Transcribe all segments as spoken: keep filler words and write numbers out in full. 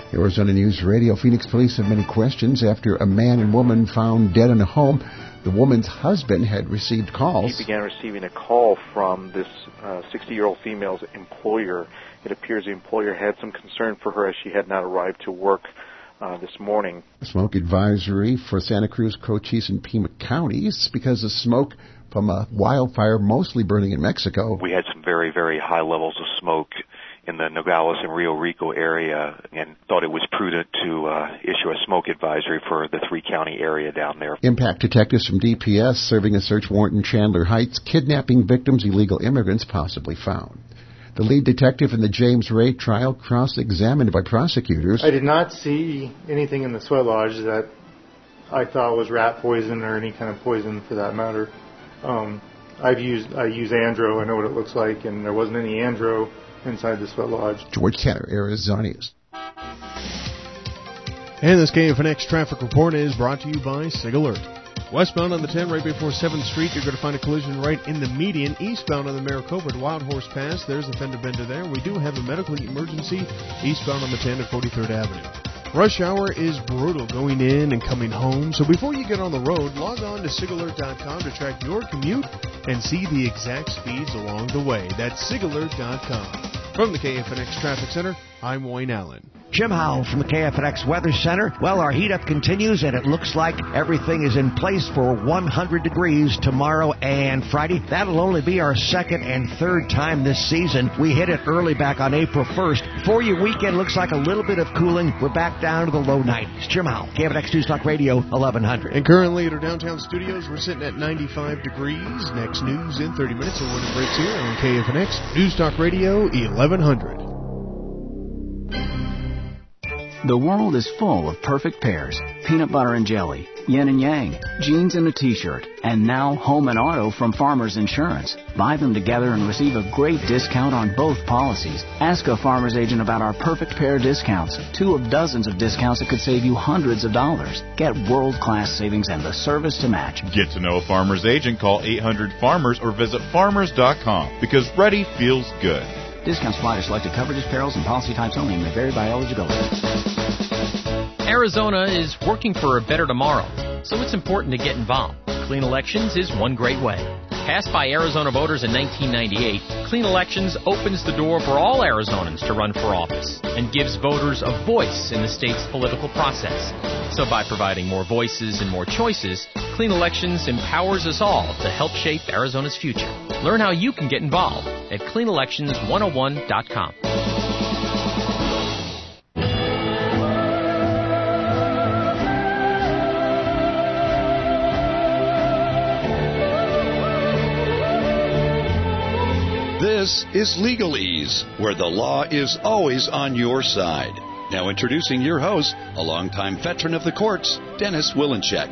Arizona News Radio. Phoenix police have many questions after a man and woman found dead in a home. The woman's husband had received calls. He began receiving a call from this uh, sixty-year-old female's employer. It appears the employer had some concern for her as she had not arrived to work uh, this morning. Smoke advisory for Santa Cruz, Cochise, and Pima counties because of smoke from a wildfire mostly burning in Mexico. We had some very, very high levels of smoke in the Nogales and Rio Rico area and thought it was prudent to uh, issue a smoke advisory for the three-county area down there. Impact detectives from D P S serving a search warrant in Chandler Heights, kidnapping victims, illegal immigrants possibly found. The lead detective in the James Ray trial cross-examined by prosecutors. I did not see anything in the sweat lodge that I thought was rat poison or any kind of poison for that matter. Um, I've used I use Andro. I know what it looks like, and there wasn't any Andro inside the sweat lodge. George Tanner, Arizona News. And this K F N X traffic report is brought to you by Sig Alert. Westbound on the ten, right before seventh Street, you're going to find a collision right in the median. Eastbound on the Maricopa at Wild Horse Pass, there's a fender bender there. We do have a medical emergency eastbound on the ten at forty-third Avenue. Rush hour is brutal going in and coming home, so before you get on the road, log on to sig alert dot com to track your commute and see the exact speeds along the way. That's sig alert dot com. From the K F N X Traffic Center, I'm Wayne Allen. Jim Howell from the K F N X Weather Center. Well, our heat up continues, and it looks like everything is in place for one hundred degrees tomorrow and Friday. That'll only be our second and third time this season. We hit it early back on April first. For your weekend, looks like a little bit of cooling. We're back down to the low nineties. Jim Howell, K F N X News Talk Radio, eleven hundred. And currently at our downtown studios, we're sitting at ninety-five degrees. Next news in thirty minutes, and when it breaks here on K F N X News Talk Radio, eleven hundred. The world is full of perfect pairs. Peanut butter and jelly, yin and yang, jeans and a t-shirt, and now home and auto from Farmers Insurance. Buy them together and receive a great discount on both policies. Ask a Farmers agent about our perfect pair discounts. Two of dozens of discounts that could save you hundreds of dollars. Get world-class savings and the service to match. Get to know a Farmers agent. Call eight hundred farmers or visit farmers dot com because ready feels good. Discounts apply to selected coverages, perils, and policy types only and may vary by eligibility. Arizona is working for a better tomorrow, so it's important to get involved. Clean Elections is one great way. Passed by Arizona voters in nineteen ninety-eight, Clean Elections opens the door for all Arizonans to run for office and gives voters a voice in the state's political process. So by providing more voices and more choices, Clean Elections empowers us all to help shape Arizona's future. Learn how you can get involved at clean elections one oh one dot com. This is Legalese, where the law is always on your side. Now introducing your host, a longtime veteran of the courts, Dennis Willencheck.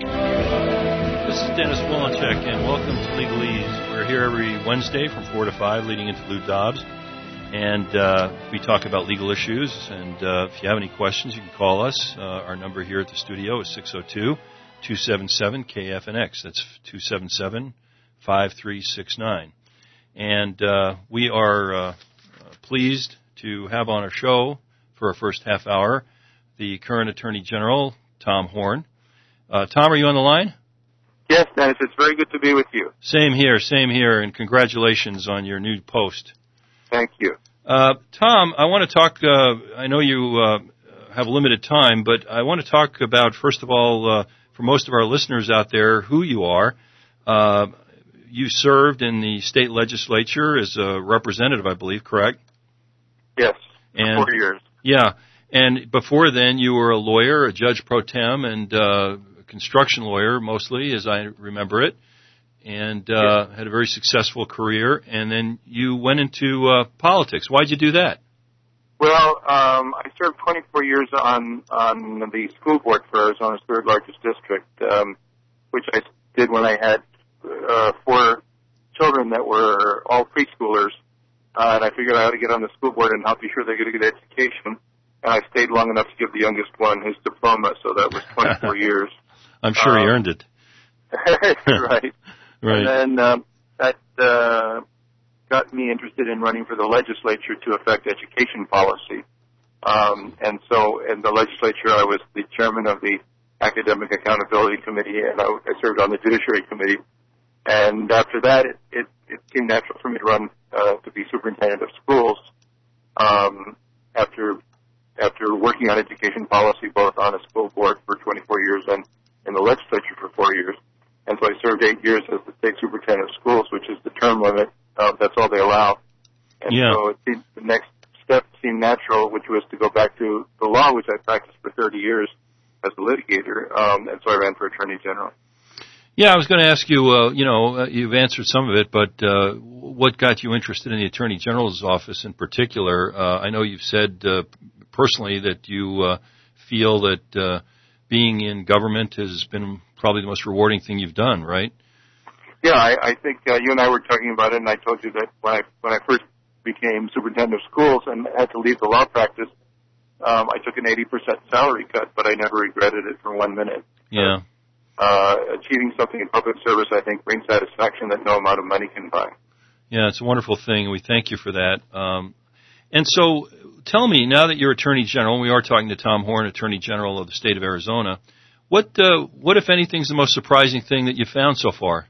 This is Dennis Willencheck, and welcome to Legalese. We're here every Wednesday from four to five, leading into Lou Dobbs. And uh, we talk about legal issues. And uh, if you have any questions, you can call us. Uh, our number here at the studio is six oh two, two seven seven, K F N X. That's two seven seven, five three six nine. And uh, we are uh, pleased to have on our show for our first half hour the current Attorney General, Tom Horne. Uh, Tom, are you on the line? Yes, Dennis. It's very good to be with you. Same here, same here, and congratulations on your new post. Thank you. Uh, Tom, I want to talk, uh, I know you uh, have limited time, but I want to talk about, first of all, uh, for most of our listeners out there, who you are. Uh, You served in the state legislature as a representative, I believe, correct? Yes, and, four years. Yeah, and before then you were a lawyer, a judge pro tem, and uh, a construction lawyer mostly, as I remember it, and uh, yes. had a very successful career, and then you went into uh, politics. Why'd you do that? Well, um, I served twenty-four years on, on the school board for Arizona's third largest district, um, which I did when I had Uh, four children that were all preschoolers, uh, and I figured I ought to get on the school board and help be sure they get a good education. And I stayed long enough to give the youngest one his diploma, so that was twenty-four years. I'm sure um, he earned it. right. Right. And then um, that uh, got me interested in running for the legislature to affect education policy. Um, and so in the legislature, I was the chairman of the Academic Accountability Committee, and I, I served on the Judiciary Committee. And after that, it, it, it seemed natural for me to run uh, to be superintendent of schools. Um, after after working on education policy, both on a school board for twenty-four years and in the legislature for four years, and so I served eight years as the state superintendent of schools, which is the term limit. Uh, that's all they allow. And yeah. so it seemed, the next step seemed natural, which was to go back to the law, which I practiced for thirty years as a litigator, um, and so I ran for attorney general. Yeah, I was going to ask you, uh, you know, uh, you've answered some of it, but uh, what got you interested in the Attorney General's office in particular? Uh, I know you've said uh, personally that you uh, feel that uh, being in government has been probably the most rewarding thing you've done, right? Yeah, I, I think uh, you and I were talking about it, and I told you that when I when I first became superintendent of schools and had to leave the law practice, um, I took an eighty percent salary cut, but I never regretted it for one minute. Yeah. Uh, achieving something in public service, I think, brings satisfaction that no amount of money can buy. Yeah, it's a wonderful thing, and we thank you for that. Um, and so tell me, now that you're Attorney General, and we are talking to Tom Horn, Attorney General of the state of Arizona, what, uh, what if anything, is the most surprising thing that you've found so far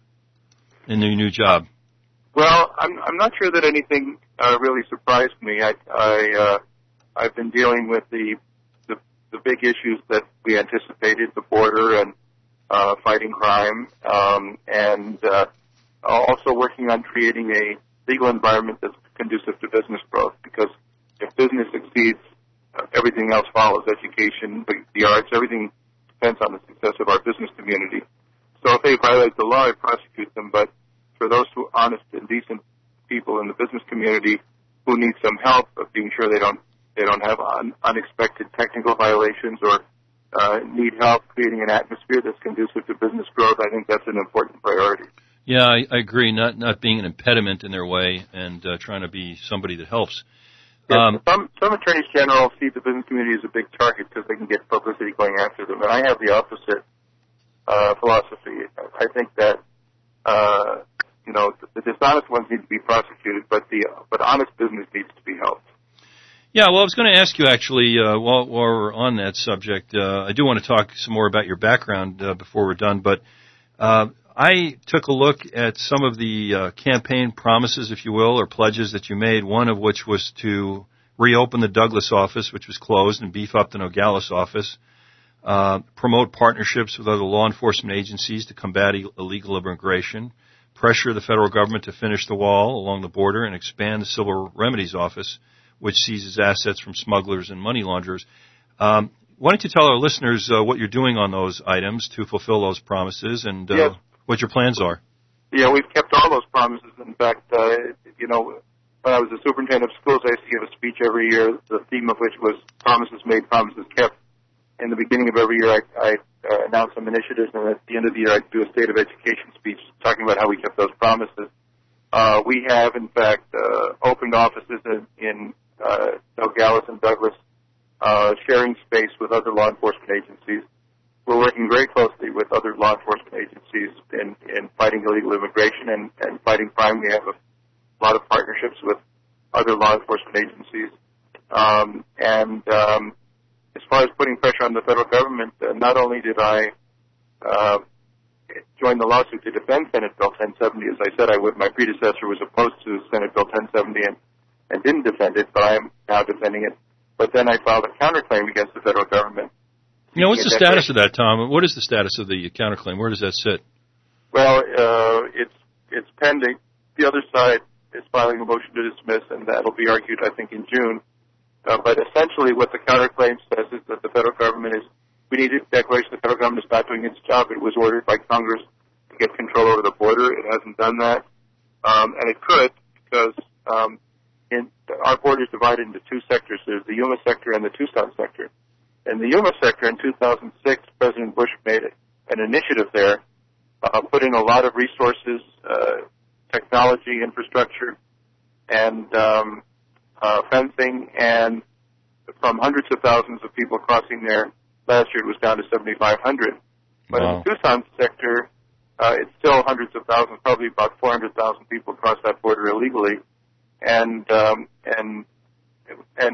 in your new job? Well, I'm, I'm not sure that anything uh, really surprised me. I, I, uh, I've been dealing with the, the, the big issues that we anticipated, the border and Uh, fighting crime, um, and uh, also working on creating a legal environment that's conducive to business growth. Because if business succeeds, uh, everything else follows: education, the, the arts, everything depends on the success of our business community. So if they violate the law, I prosecute them. But for those who are honest and decent people in the business community who need some help of being sure they don't they don't have un, unexpected technical violations or Uh, need help creating an atmosphere that's conducive to business growth, I think that's an important priority. Yeah, I, I agree. Not not being an impediment in their way, and uh, trying to be somebody that helps. Yes, um, some some attorneys general see the business community as a big target because they can get publicity going after them, and I have the opposite uh, philosophy. I think that uh, you know the, the dishonest ones need to be prosecuted, but the but honest business needs to be helped. Yeah, well, I was going to ask you actually, uh, while, while we're on that subject, uh, I do want to talk some more about your background uh, before we're done, but uh, I took a look at some of the uh, campaign promises, if you will, or pledges that you made, one of which was to reopen the Douglas office, which was closed, and beef up the Nogales office, uh, promote partnerships with other law enforcement agencies to combat illegal immigration, pressure the federal government to finish the wall along the border, and expand the Civil Remedies Office, which seizes assets from smugglers and money launderers. Um, why don't you tell our listeners uh, what you're doing on those items to fulfill those promises and uh, yes. what your plans are? Yeah, we've kept all those promises. In fact, uh, you know, when I was the superintendent of schools, I used to give a speech every year, the theme of which was promises made, promises kept. In the beginning of every year, I, I uh, announced some initiatives, and at the end of the year, I'd do a state of education speech talking about how we kept those promises. Uh, we have, in fact, uh, opened offices in, in uh, Nogales and Douglas, uh, sharing space with other law enforcement agencies. We're working very closely with other law enforcement agencies in, in fighting illegal immigration and, and fighting crime. We have a lot of partnerships with other law enforcement agencies. Um, and um, as far as putting pressure on the federal government, uh, not only did I uh, join the lawsuit to defend Senate Bill ten seventy, as I said I would. My predecessor was opposed to Senate Bill ten seventy and, and didn't defend it, but I am now defending it. But then I filed a counterclaim against the federal government. You know, what's the status of that, Tom? What is the status of the counterclaim? Where does that sit? Well, uh, it's it's pending. The other side is filing a motion to dismiss, and that'll be argued, I think, in June. Uh, but essentially what the counterclaim says is that the federal government is, we need a declaration the federal government is not doing its job. It was ordered by Congress to get control over the border. It hasn't done that. Um, and it could, because um, in, our border is divided into two sectors. There's the Yuma sector and the Tucson sector. In the Yuma sector in two thousand six, President Bush made an initiative there, uh, put in a lot of resources, uh, technology, infrastructure, and um, uh, fencing, and from hundreds of thousands of people crossing there, last year it was down to seventy-five hundred. But wow. In the Tucson sector, uh, it's still hundreds of thousands, probably about four hundred thousand people cross that border illegally. And, um, and, and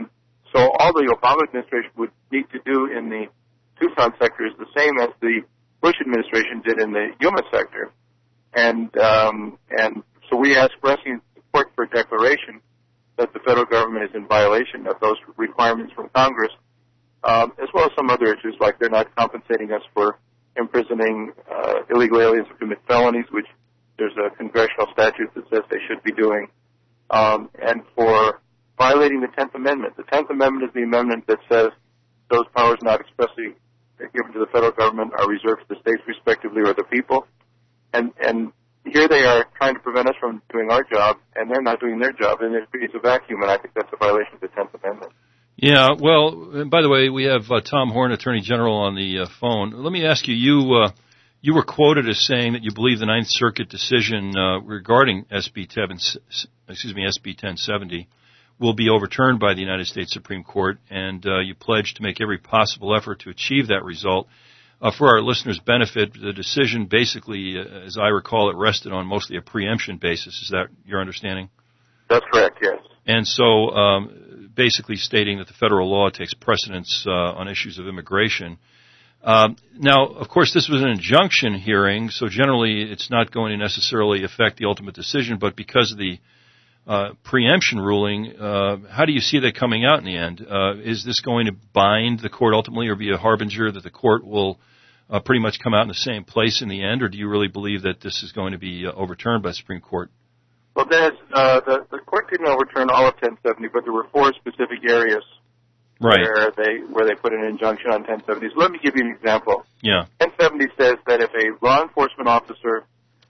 so all the Obama administration would need to do in the Tucson sector is the same as the Bush administration did in the Yuma sector. And um, and so we ask for asking support for a declaration that the federal government is in violation of those requirements from Congress, um, as well as some other issues like they're not compensating us for imprisoning uh, illegal aliens who commit felonies, which there's a congressional statute that says they should be doing, um, and for violating the tenth Amendment. The tenth Amendment is the amendment that says those powers not expressly given to the federal government are reserved to the states respectively or the people. And, and here they are trying to prevent us from doing our job, and they're not doing their job, and it creates a vacuum, and I think that's a violation of the tenth Amendment. Yeah, well, and by the way, we have uh, Tom Horn, Attorney General, on the uh, phone. Let me ask you, you uh, you were quoted as saying that you believe the Ninth Circuit decision uh, regarding S B ten, excuse me, S B ten seventy will be overturned by the United States Supreme Court, and uh, you pledged to make every possible effort to achieve that result. Uh, for our listeners' benefit, the decision basically, uh, as I recall it, rested on mostly a preemption basis. Is that your understanding? That's correct, yes. And so um, basically stating that the federal law takes precedence uh, on issues of immigration. Um, now, of course, this was an injunction hearing, so generally it's not going to necessarily affect the ultimate decision, but because of the uh, preemption ruling, uh, how do you see that coming out in the end? Uh, is this going to bind the court ultimately or be a harbinger that the court will uh, pretty much come out in the same place in the end, or do you really believe that this is going to be uh, overturned by the Supreme Court? Well, Dennis, uh, the, the court didn't overturn all of ten seventy, but there were four specific areas right. where they where they put an injunction on ten seventy. So let me give you an example. Yeah. ten seventy says that if a law enforcement officer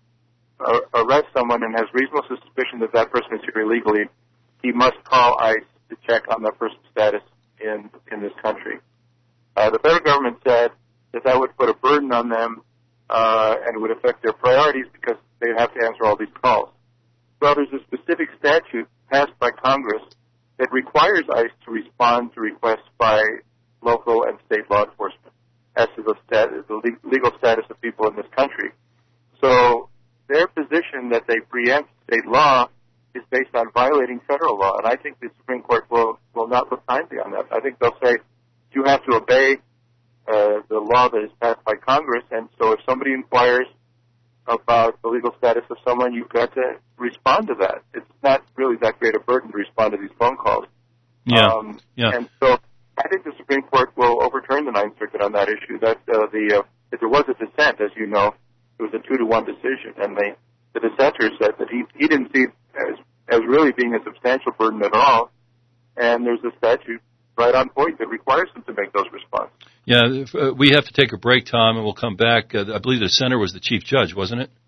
uh, arrests someone and has reasonable suspicion that that person is here illegally, he must call ICE to check on that person's status in in this country. Uh, the federal government said that that would put a burden on them uh, and would affect their priorities because they would have to answer all these calls. Well, there's a specific statute passed by Congress that requires ICE to respond to requests by local and state law enforcement as to the, status, the legal status of people in this country. So their position that they preempt state law is based on violating federal law, and I think the Supreme Court will, will not look kindly on that. I think they'll say you have to obey uh, the law that is passed by Congress, and so if somebody inquires about the legal status of someone, you've got to respond to that. It's not really that great a burden to respond to these phone calls. Yeah. Um, yeah. And so I think the Supreme Court will overturn the Ninth Circuit on that issue. That uh, the uh, if there was a dissent, as you know, it was a two to one decision, and they, the dissenter said that he he didn't see it as as really being a substantial burden at all. And there's a statute right on point that requires them to make those responses. Yeah, if, uh, we have to take a break, Tom, and we'll come back. Uh, I believe the center was the chief judge, wasn't it?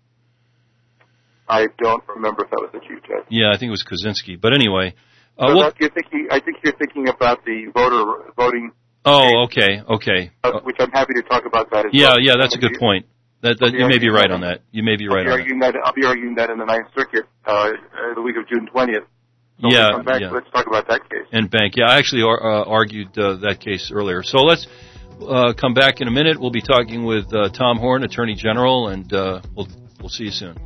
I don't remember if that was the chief judge. Yeah, I think it was Kaczynski. But anyway, uh, so well, you're thinking, I think you're thinking about the voter voting. Oh, okay, okay. Uh, which I'm happy to talk about that as yeah, well. Yeah, yeah, that's a good point. That, that you may be right on that. You may be right I'll be on arguing that. that. I'll be arguing that in the Ninth Circuit uh, the week of June twentieth. So yeah, when we come back, yeah. Let's talk about that case. And Bank. Yeah, I actually uh, argued uh, that case earlier. So let's uh, come back in a minute. We'll be talking with uh, Tom Horn, Attorney General, and uh, we'll we'll see you soon.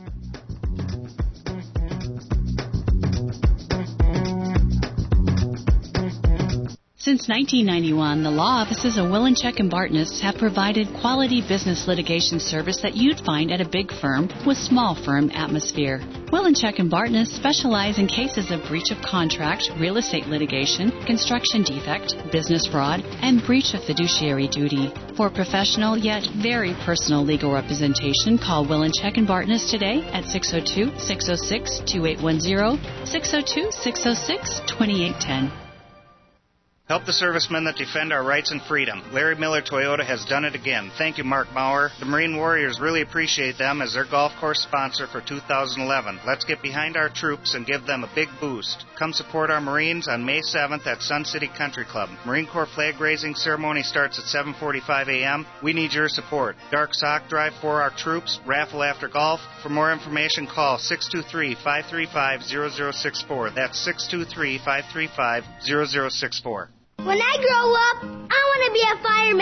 Since nineteen ninety-one, the law offices of Willinchek and Bartness have provided quality business litigation service that you'd find at a big firm with small firm atmosphere. Willinchek and Bartness specialize in cases of breach of contract, real estate litigation, construction defect, business fraud, and breach of fiduciary duty. For professional yet very personal legal representation, call Willinchek and Bartness today at six oh two, six oh six, two eight one zero, six oh two, six oh six, two eight one zero. Help the servicemen that defend our rights and freedom. Larry Miller Toyota has done it again. Thank you, Mark Bauer. The Marine Warriors really appreciate them as their golf course sponsor for two thousand eleven. Let's get behind our troops and give them a big boost. Come support our Marines on May seventh at Sun City Country Club. Marine Corps flag raising ceremony starts at seven forty-five a.m. We need your support. Dark sock drive for our troops, raffle after golf. For more information, call six two three, five three five, zero zero six four. That's six two three, five three five, zero zero six four. When I grow up, I want to be a fireman.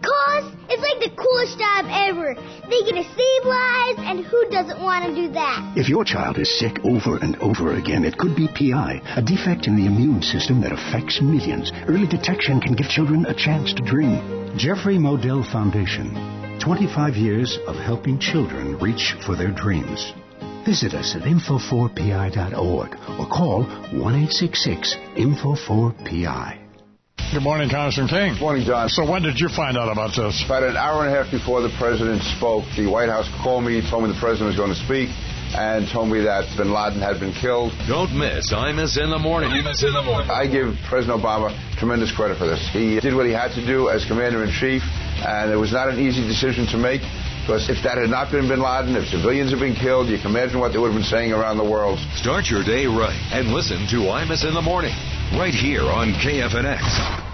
Because it's like the coolest job ever. They get to save lives, and who doesn't want to do that? If your child is sick over and over again, it could be P I, a defect in the immune system that affects millions. Early detection can give children a chance to dream. Jeffrey Modell Foundation. twenty-five years of helping children reach for their dreams. Visit us at info four P I dot org or call one eight six six info four P I. Good morning, Congressman King. Good morning, John. So when did you find out about this? About an hour and a half before the president spoke, the White House called me, told me the president was going to speak, and told me that bin Laden had been killed. Don't miss Imus in the Morning. Imus in the Morning. I give President Obama tremendous credit for this. He did what he had to do as commander-in-chief, and it was not an easy decision to make, because if that had not been bin Laden, if civilians had been killed, you can imagine what they would have been saying around the world. Start your day right and listen to Imus in the Morning, right here on K F N X.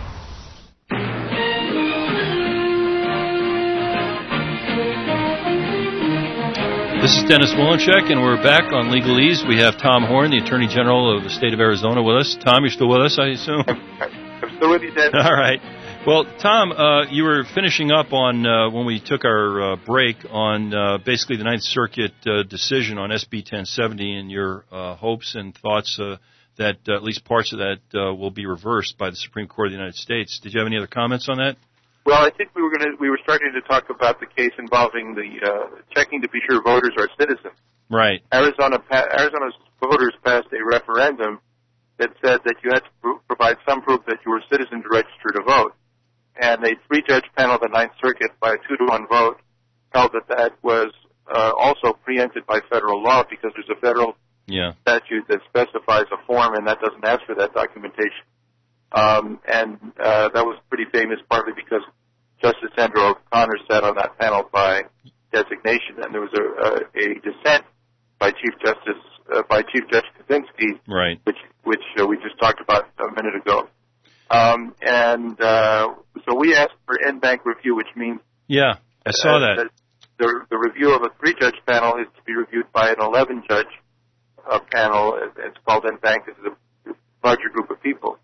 This is Dennis Wolinchek, and we're back on Legalese. We have Tom Horn, the Attorney General of the state of Arizona, with us. Tom, you're still with us, I assume? I'm still with you, Dennis. All right. Well, Tom, uh, you were finishing up on, uh, when we took our uh, break, on uh, basically the Ninth Circuit uh, decision on S B ten seventy and your uh, hopes and thoughts uh, that uh, at least parts of that uh, will be reversed by the Supreme Court of the United States. Did you have any other comments on that? Well, I think we were going to, we were starting to talk about the case involving the uh, checking to be sure voters are citizens. Right. Arizona, Arizona's voters passed a referendum that said that you had to pro- provide some proof that you were a citizen to register to vote. And a three-judge panel of the Ninth Circuit, by a two-to-one vote, held that that was uh, also preempted by federal law because there's a federal yeah. statute that specifies a form, and that doesn't ask for that documentation. Um, and uh, that was pretty famous partly because Justice Andrew O'Connor sat on that panel by designation, and there was a, a, a dissent by Chief Justice uh, by Chief Judge Kaczynski, right. which which uh, we just talked about a minute ago. Um, and uh, so we asked for en-banc review, which means yeah, I saw uh, that. that the, the review of a three-judge panel is to be reviewed by an eleven-judge uh, panel. It's called en-banc. This is a larger group of people.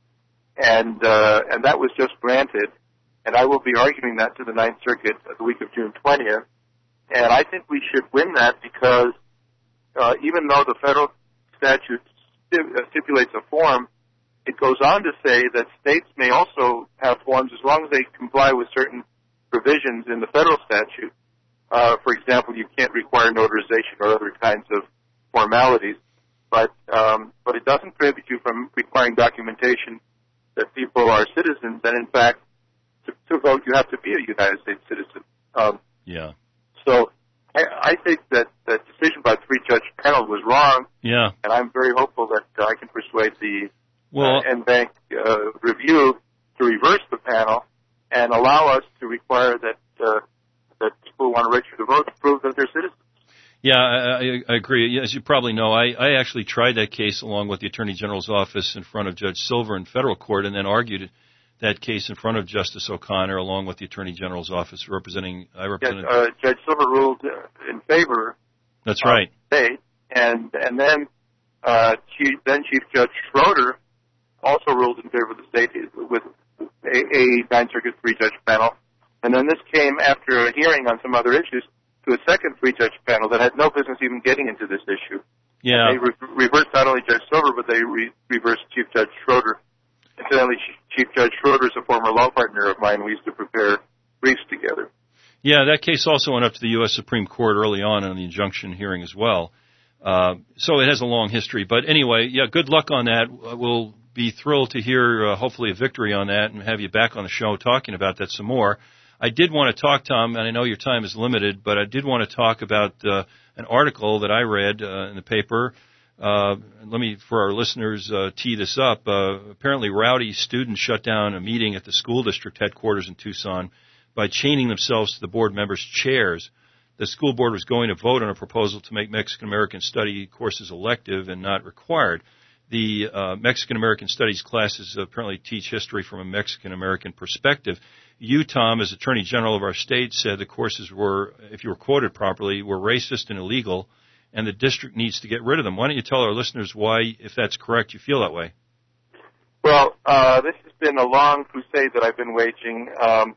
And uh, and that was just granted, and I will be arguing that to the Ninth Circuit the week of June twentieth. And I think we should win that because uh, even though the federal statute stipulates a form, it goes on to say that states may also have forms as long as they comply with certain provisions in the federal statute. Uh, for example, you can't require notarization or other kinds of formalities, but um, but it doesn't prohibit you from requiring documentation that people are citizens, and in fact, to, to vote, you have to be a United States citizen. Um, yeah. So I, I think that that decision by the three-judge panel was wrong. Yeah. And I'm very hopeful that uh, I can persuade the well, uh, en-banc uh, review to reverse the panel and allow us to require that uh, that people who want to register to vote prove that they're citizens. Yeah, I, I agree. As you probably know, I, I actually tried that case along with the Attorney General's office in front of Judge Silver in federal court, and then argued that case in front of Justice O'Connor along with the Attorney General's office representing. I represented. Yes, uh, Judge Silver ruled uh, in favor. That's right. Of the state, and and then uh, Chief, then Chief Judge Schroeder also ruled in favor of the state with a, a Ninth Circuit three-judge panel, and then this came after a hearing on some other issues to a second three-judge panel that had no business even getting into this issue. Yeah. And they re- reversed not only Judge Silver, but they re- reversed Chief Judge Schroeder. Incidentally, Chief Judge Schroeder is a former law partner of mine. We used to prepare briefs together. Yeah, that case also went up to the U S Supreme Court early on in the injunction hearing as well. Uh, so it has a long history. But anyway, yeah, good luck on that. We'll be thrilled to hear, uh, hopefully, a victory on that and have you back on the show talking about that some more. I did want to talk, Tom, and I know your time is limited, but I did want to talk about uh, an article that I read uh, in the paper. Uh, let me, for our listeners, uh, tee this up. Uh, apparently, rowdy students shut down a meeting at the school district headquarters in Tucson by chaining themselves to the board members' chairs. The school board was going to vote on a proposal to make Mexican-American study courses elective and not required. The uh, Mexican-American studies classes apparently teach history from a Mexican-American perspective. You, Tom, as Attorney General of our state, said the courses were, if you were quoted properly, were racist and illegal, and the district needs to get rid of them. Why don't you tell our listeners why, if that's correct, you feel that way? Well, uh, this has been a long crusade that I've been waging. Um,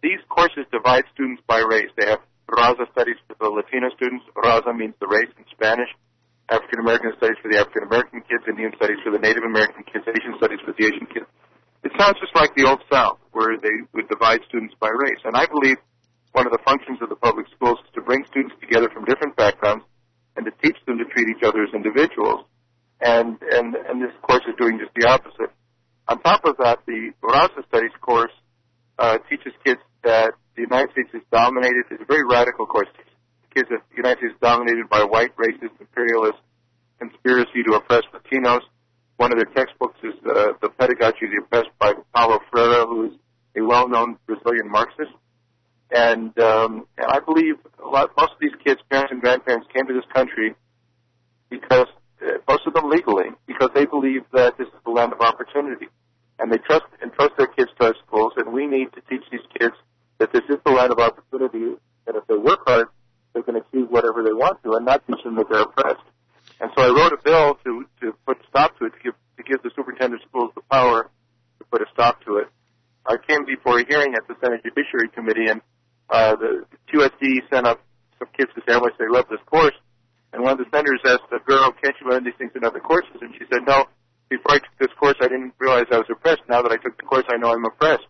these courses divide students by race. They have Raza studies for the Latino students. Raza means the race in Spanish. African American studies for the African American kids. Indian studies for the Native American kids. Asian studies for the Asian kids. It sounds just like the old South, where they would divide students by race. And I believe one of the functions of the public schools is to bring students together from different backgrounds and to teach them to treat each other as individuals. And, and, and this course is doing just the opposite. On top of that, the Raza Studies course uh, teaches kids that the United States is dominated. It's a very radical course. It teaches kids that the United States is dominated by white, racist, imperialist conspiracy to oppress Latinos. One of their textbooks is uh, The Pedagogy of the Oppressed by Paulo Freire, who is a well-known Brazilian Marxist. And, um, and I believe a lot, most of these kids, parents and grandparents, came to this country because, uh, most of them legally, because they believe that this is the land of opportunity. And they trust and trust their kids to our schools, and we need to teach these kids that this is the land of opportunity, and if they work hard, they can achieve whatever they want to, and not teach them that they're oppressed. And so I wrote a bill to, to put a stop to it, to give, to give the superintendent of schools the power to put a stop to it. I came before a hearing at the Senate Judiciary Committee, and uh, the Q S D sent up some kids to say how much they love this course. And one of the senators asked the girl, can't you learn these things in other courses? And she said, no, before I took this course, I didn't realize I was oppressed. Now that I took the course, I know I'm oppressed.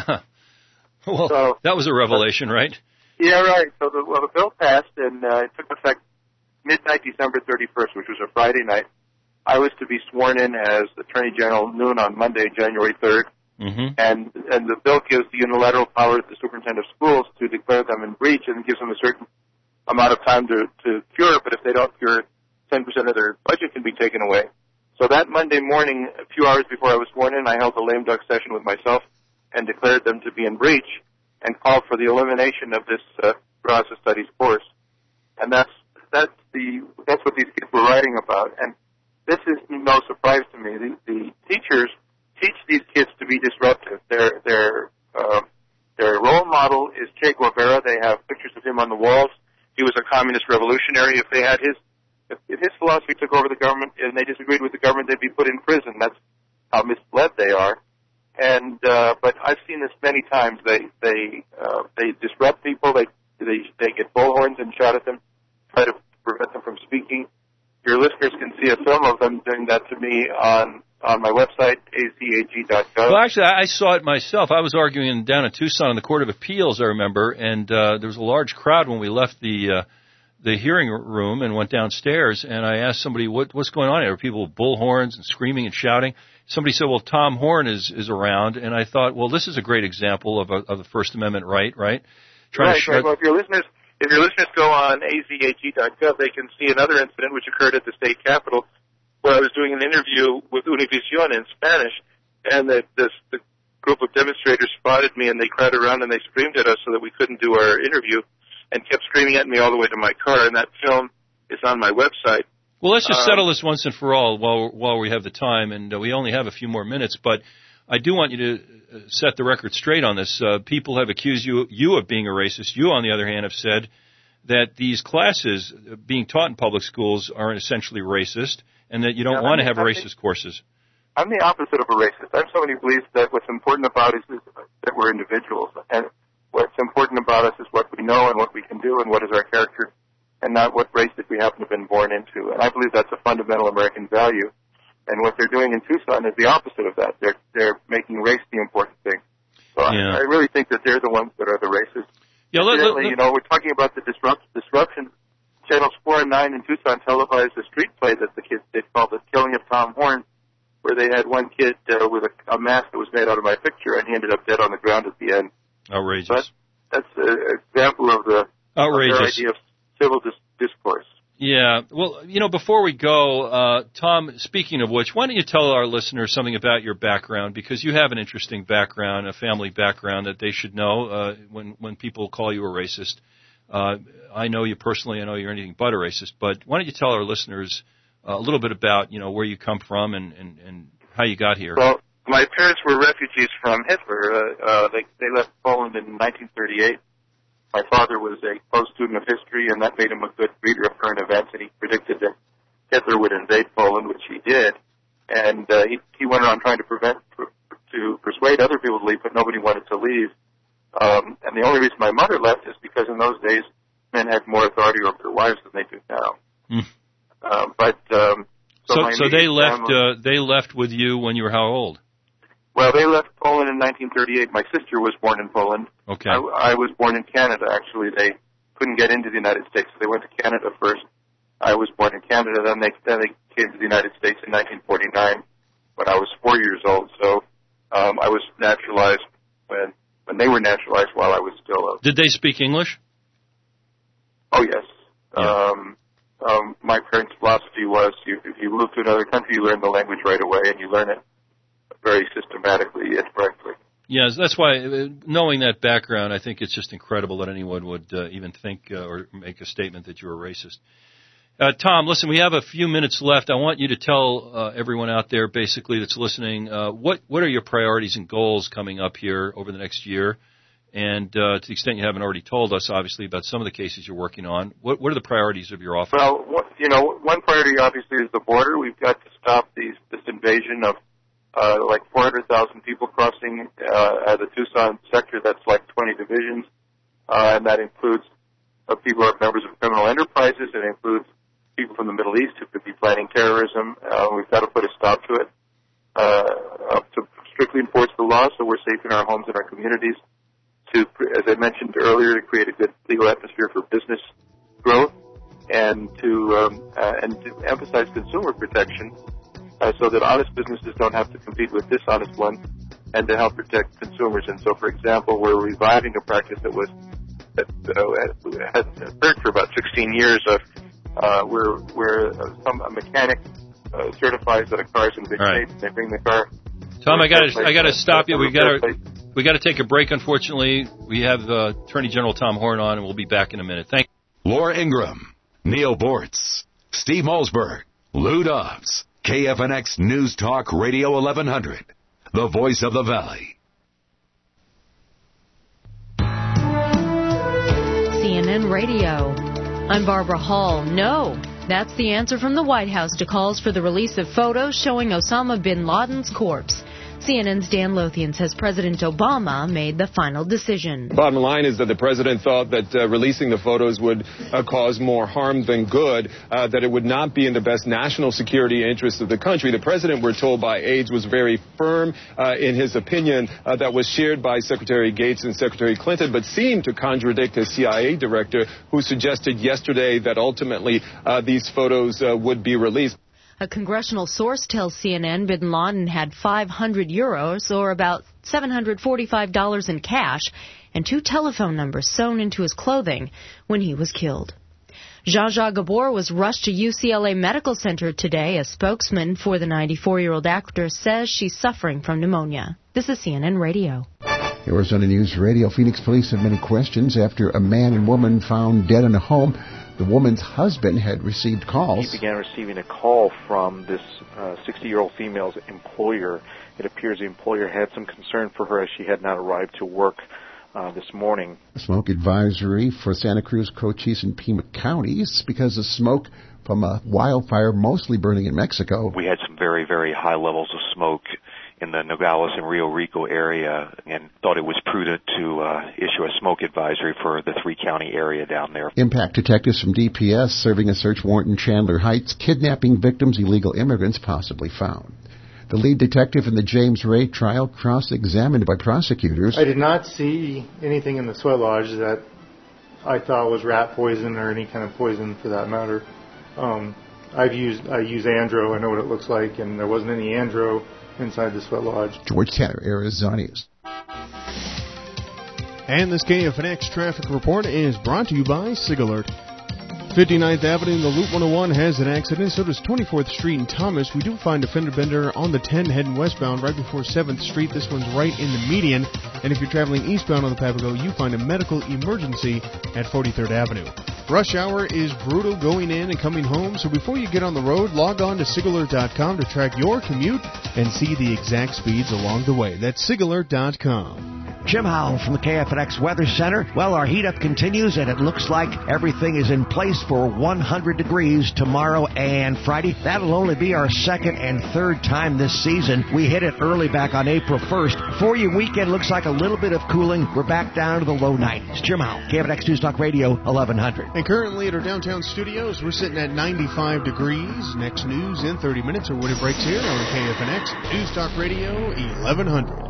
Well, so, that was a revelation, right? Yeah, right. So the, well, the bill passed, and uh, it took effect midnight December thirty-first, which was a Friday night. I was to be sworn in as Attorney General noon on Monday, January third. Mm-hmm. And and the bill gives the unilateral power to the superintendent of schools to declare them in breach, and gives them a certain amount of time to, to cure it. But if they don't cure it, ten percent of their budget can be taken away. So that Monday morning, a few hours before I was sworn in, I held a lame duck session with myself and declared them to be in breach and called for the elimination of this uh, Raza Studies course. And that's that's the that's what these kids were writing about. And this is no surprise to me. The, the teachers teach these kids to be disruptive. Their their uh, their role model is Che Guevara. They have pictures of him on the walls. He was a communist revolutionary. If they had his if, if his philosophy took over the government and they disagreed with the government, they'd be put in prison. That's how misled they are. And uh, but I've seen this many times. They they uh, they disrupt people. They they they get bullhorns and shout at them, try to prevent them from speaking. Your listeners can see a film of them doing that to me on on my website, A C A G dot gov. Well, actually, I saw it myself. I was arguing down in Tucson in the Court of Appeals, I remember, and uh, there was a large crowd when we left the uh, the hearing room and went downstairs, and I asked somebody, what, what's going on here? Are people with bullhorns and screaming and shouting? Somebody said, well, Tom Horn is, is around, and I thought, well, this is a great example of a, of the First Amendment right, right? Trying right, to right. Well, if your listeners if your listeners go on A C A G dot gov, they can see another incident which occurred at the state capitol, where I was doing an interview with Univision in Spanish, and the, this, the group of demonstrators spotted me, and they crowded around and they screamed at us so that we couldn't do our interview, and kept screaming at me all the way to my car, and that film is on my website. Well, let's just um, settle this once and for all while while we have the time, and uh, we only have a few more minutes, but I do want you to set the record straight on this. Uh, people have accused you, you of being a racist. You, on the other hand, have said that these classes being taught in public schools are essentially racist, and that you don't yeah, want I mean, to have I racist think, courses. I'm the opposite of a racist. I'm somebody who believes that what's important about us is that we're individuals, and what's important about us is what we know and what we can do and what is our character, and not what race that we happen to have been born into. And I believe that's a fundamental American value. And what they're doing in Tucson is the opposite of that. They're they're making race the important thing. So yeah. I, I really think that they're the ones that are the racists. Yeah, let, let, let, you know, we're talking about the disrupt, disruption. Channels four and nine in Tucson televised a street play that the kids did called The Killing of Tom Horn, where they had one kid uh, with a, a mask that was made out of my picture, and he ended up dead on the ground at the end. Outrageous. But that's an example of the Outrageous. Of their idea of civil dis- discourse. Yeah. Well, you know, before we go, uh, Tom, speaking of which, why don't you tell our listeners something about your background? Because you have an interesting background, a family background that they should know uh, when, when people call you a racist. Uh, I know you personally. I know you're anything but a racist. But why don't you tell our listeners uh, a little bit about, you know, where you come from and, and, and how you got here? Well, my parents were refugees from Hitler. Uh, uh, they, they left Poland in nineteen thirty-eight. My father was a close student of history, and that made him a good reader of current events, and he predicted that Hitler would invade Poland, which he did. And uh, he, he went around trying to prevent, to persuade other people to leave, but nobody wanted to leave. Um, and the only reason my mother left is because in those days men had more authority over their wives than they do now. Mm. Uh, but um, so, so, my so they left. family, Uh, they left with you when you were how old? Well, they left Poland in nineteen thirty-eight. My sister was born in Poland. Okay. I, I was born in Canada. Actually, they couldn't get into the United States, so they went to Canada first. I was born in Canada, then they then they came to the United States in nineteen forty-nine when I was four years old. So um, I was naturalized when when they were naturalized while I was still a. Did they speak English? Oh yes. Yeah. Um, um, my parents' philosophy was: you, if you move to another country, you learn the language right away, and you learn it very systematically and correctly. Yes, that's why, uh, knowing that background, I think it's just incredible that anyone would uh, even think uh, or make a statement that you're a racist. Uh, Tom, listen, we have a few minutes left. I want you to tell uh, everyone out there, basically, that's listening, uh, what, what are your priorities and goals coming up here over the next year? And uh, to the extent you haven't already told us, obviously, about some of the cases you're working on, what, what are the priorities of your office? Well, what, you know, one priority, obviously, is the border. We've got to stop these, this invasion of Uh, like four hundred thousand people crossing uh, the Tucson sector. That's like twenty divisions, uh, and that includes uh, people who are members of criminal enterprises. It includes people from the Middle East who could be planning terrorism. Uh, we've got to put a stop to it, uh, to strictly enforce the law so we're safe in our homes and our communities. To, as I mentioned earlier, to create a good legal atmosphere for business growth, and to um, uh, and to emphasize consumer protection. Uh, so that honest businesses don't have to compete with dishonest ones, and to help protect consumers. And so, for example, we're reviving a practice that was that uh, had occurred for about sixteen years of uh, where where uh, some a mechanic uh, certifies that a car is in good right. shape. They bring the car. Tom, I got to I got to stop you. We got to we got to take a break. Unfortunately, we have uh, Attorney General Tom Horn on, and we'll be back in a minute. Thank you. Laura Ingram, Neil Bortz, Steve Malzberg, Lou Dobbs. K F N X News Talk Radio eleven hundred, the voice of the Valley. C N N Radio. I'm Barbara Hall. No, that's the answer from the White House to calls for the release of photos showing Osama bin Laden's corpse. C N N's Dan Lothian says President Obama made the final decision. Bottom line is that the president thought that uh, releasing the photos would uh, cause more harm than good, uh, that it would not be in the best national security interests of the country. The president, we're told by aides, was very firm uh, in his opinion uh, that was shared by Secretary Gates and Secretary Clinton, but seemed to contradict a C I A director who suggested yesterday that ultimately uh, these photos uh, would be released. A congressional source tells C N N bin Laden had five hundred euros, or about seven hundred forty-five dollars in cash, and two telephone numbers sewn into his clothing when he was killed. Zsa Zsa Gabor was rushed to U C L A Medical Center today. A spokesman for the ninety-four-year-old actor says she's suffering from pneumonia. This is C N N Radio. Arizona News Radio. Phoenix police have many questions after a man and woman found dead in a home. The woman's husband had received calls. He began receiving a call from this uh, sixty-year-old female's employer. It appears the employer had some concern for her as she had not arrived to work uh, this morning. A smoke advisory for Santa Cruz, Cochise, and Pima counties because of smoke from a wildfire mostly burning in Mexico. We had some very, very high levels of smoke in the Nogales and Rio Rico area, and thought it was prudent to uh, issue a smoke advisory for the three-county area down there. Impact detectives from D P S serving a search warrant in Chandler Heights, kidnapping victims, illegal immigrants possibly found. The lead detective in the James Ray trial cross-examined by prosecutors. I did not see anything in the sweat lodge that I thought was rat poison or any kind of poison for that matter. Um, I've used I use Andro. I know what it looks like, and there wasn't any Andro inside the sweat lodge. George Tanner, Arizona News. And this K F N X traffic report is brought to you by Sig Alert. fifty-ninth Avenue, the Loop one oh one has an accident. So does twenty-fourth Street in Thomas. We do find a fender bender on the ten heading westbound right before seventh Street. This one's right in the median. And if you're traveling eastbound on the Papago, you find a medical emergency at forty-third Avenue. Rush hour is brutal going in and coming home. So before you get on the road, log on to sig alert dot com to track your commute and see the exact speeds along the way. That's sig alert dot com. Jim Howell from the K F N X Weather Center. Well, our heat up continues, and it looks like everything is in place for one hundred degrees tomorrow and Friday. That'll only be our second and third time this season. We hit it early back on April first. For your weekend, looks like a little bit of cooling. We're back down to the low nineties. Jim Howell, K F N X News Talk Radio, eleven hundred. And currently at our downtown studios, we're sitting at ninety-five degrees. Next news in thirty minutes, or when it breaks here on K F N X News Talk Radio, eleven hundred.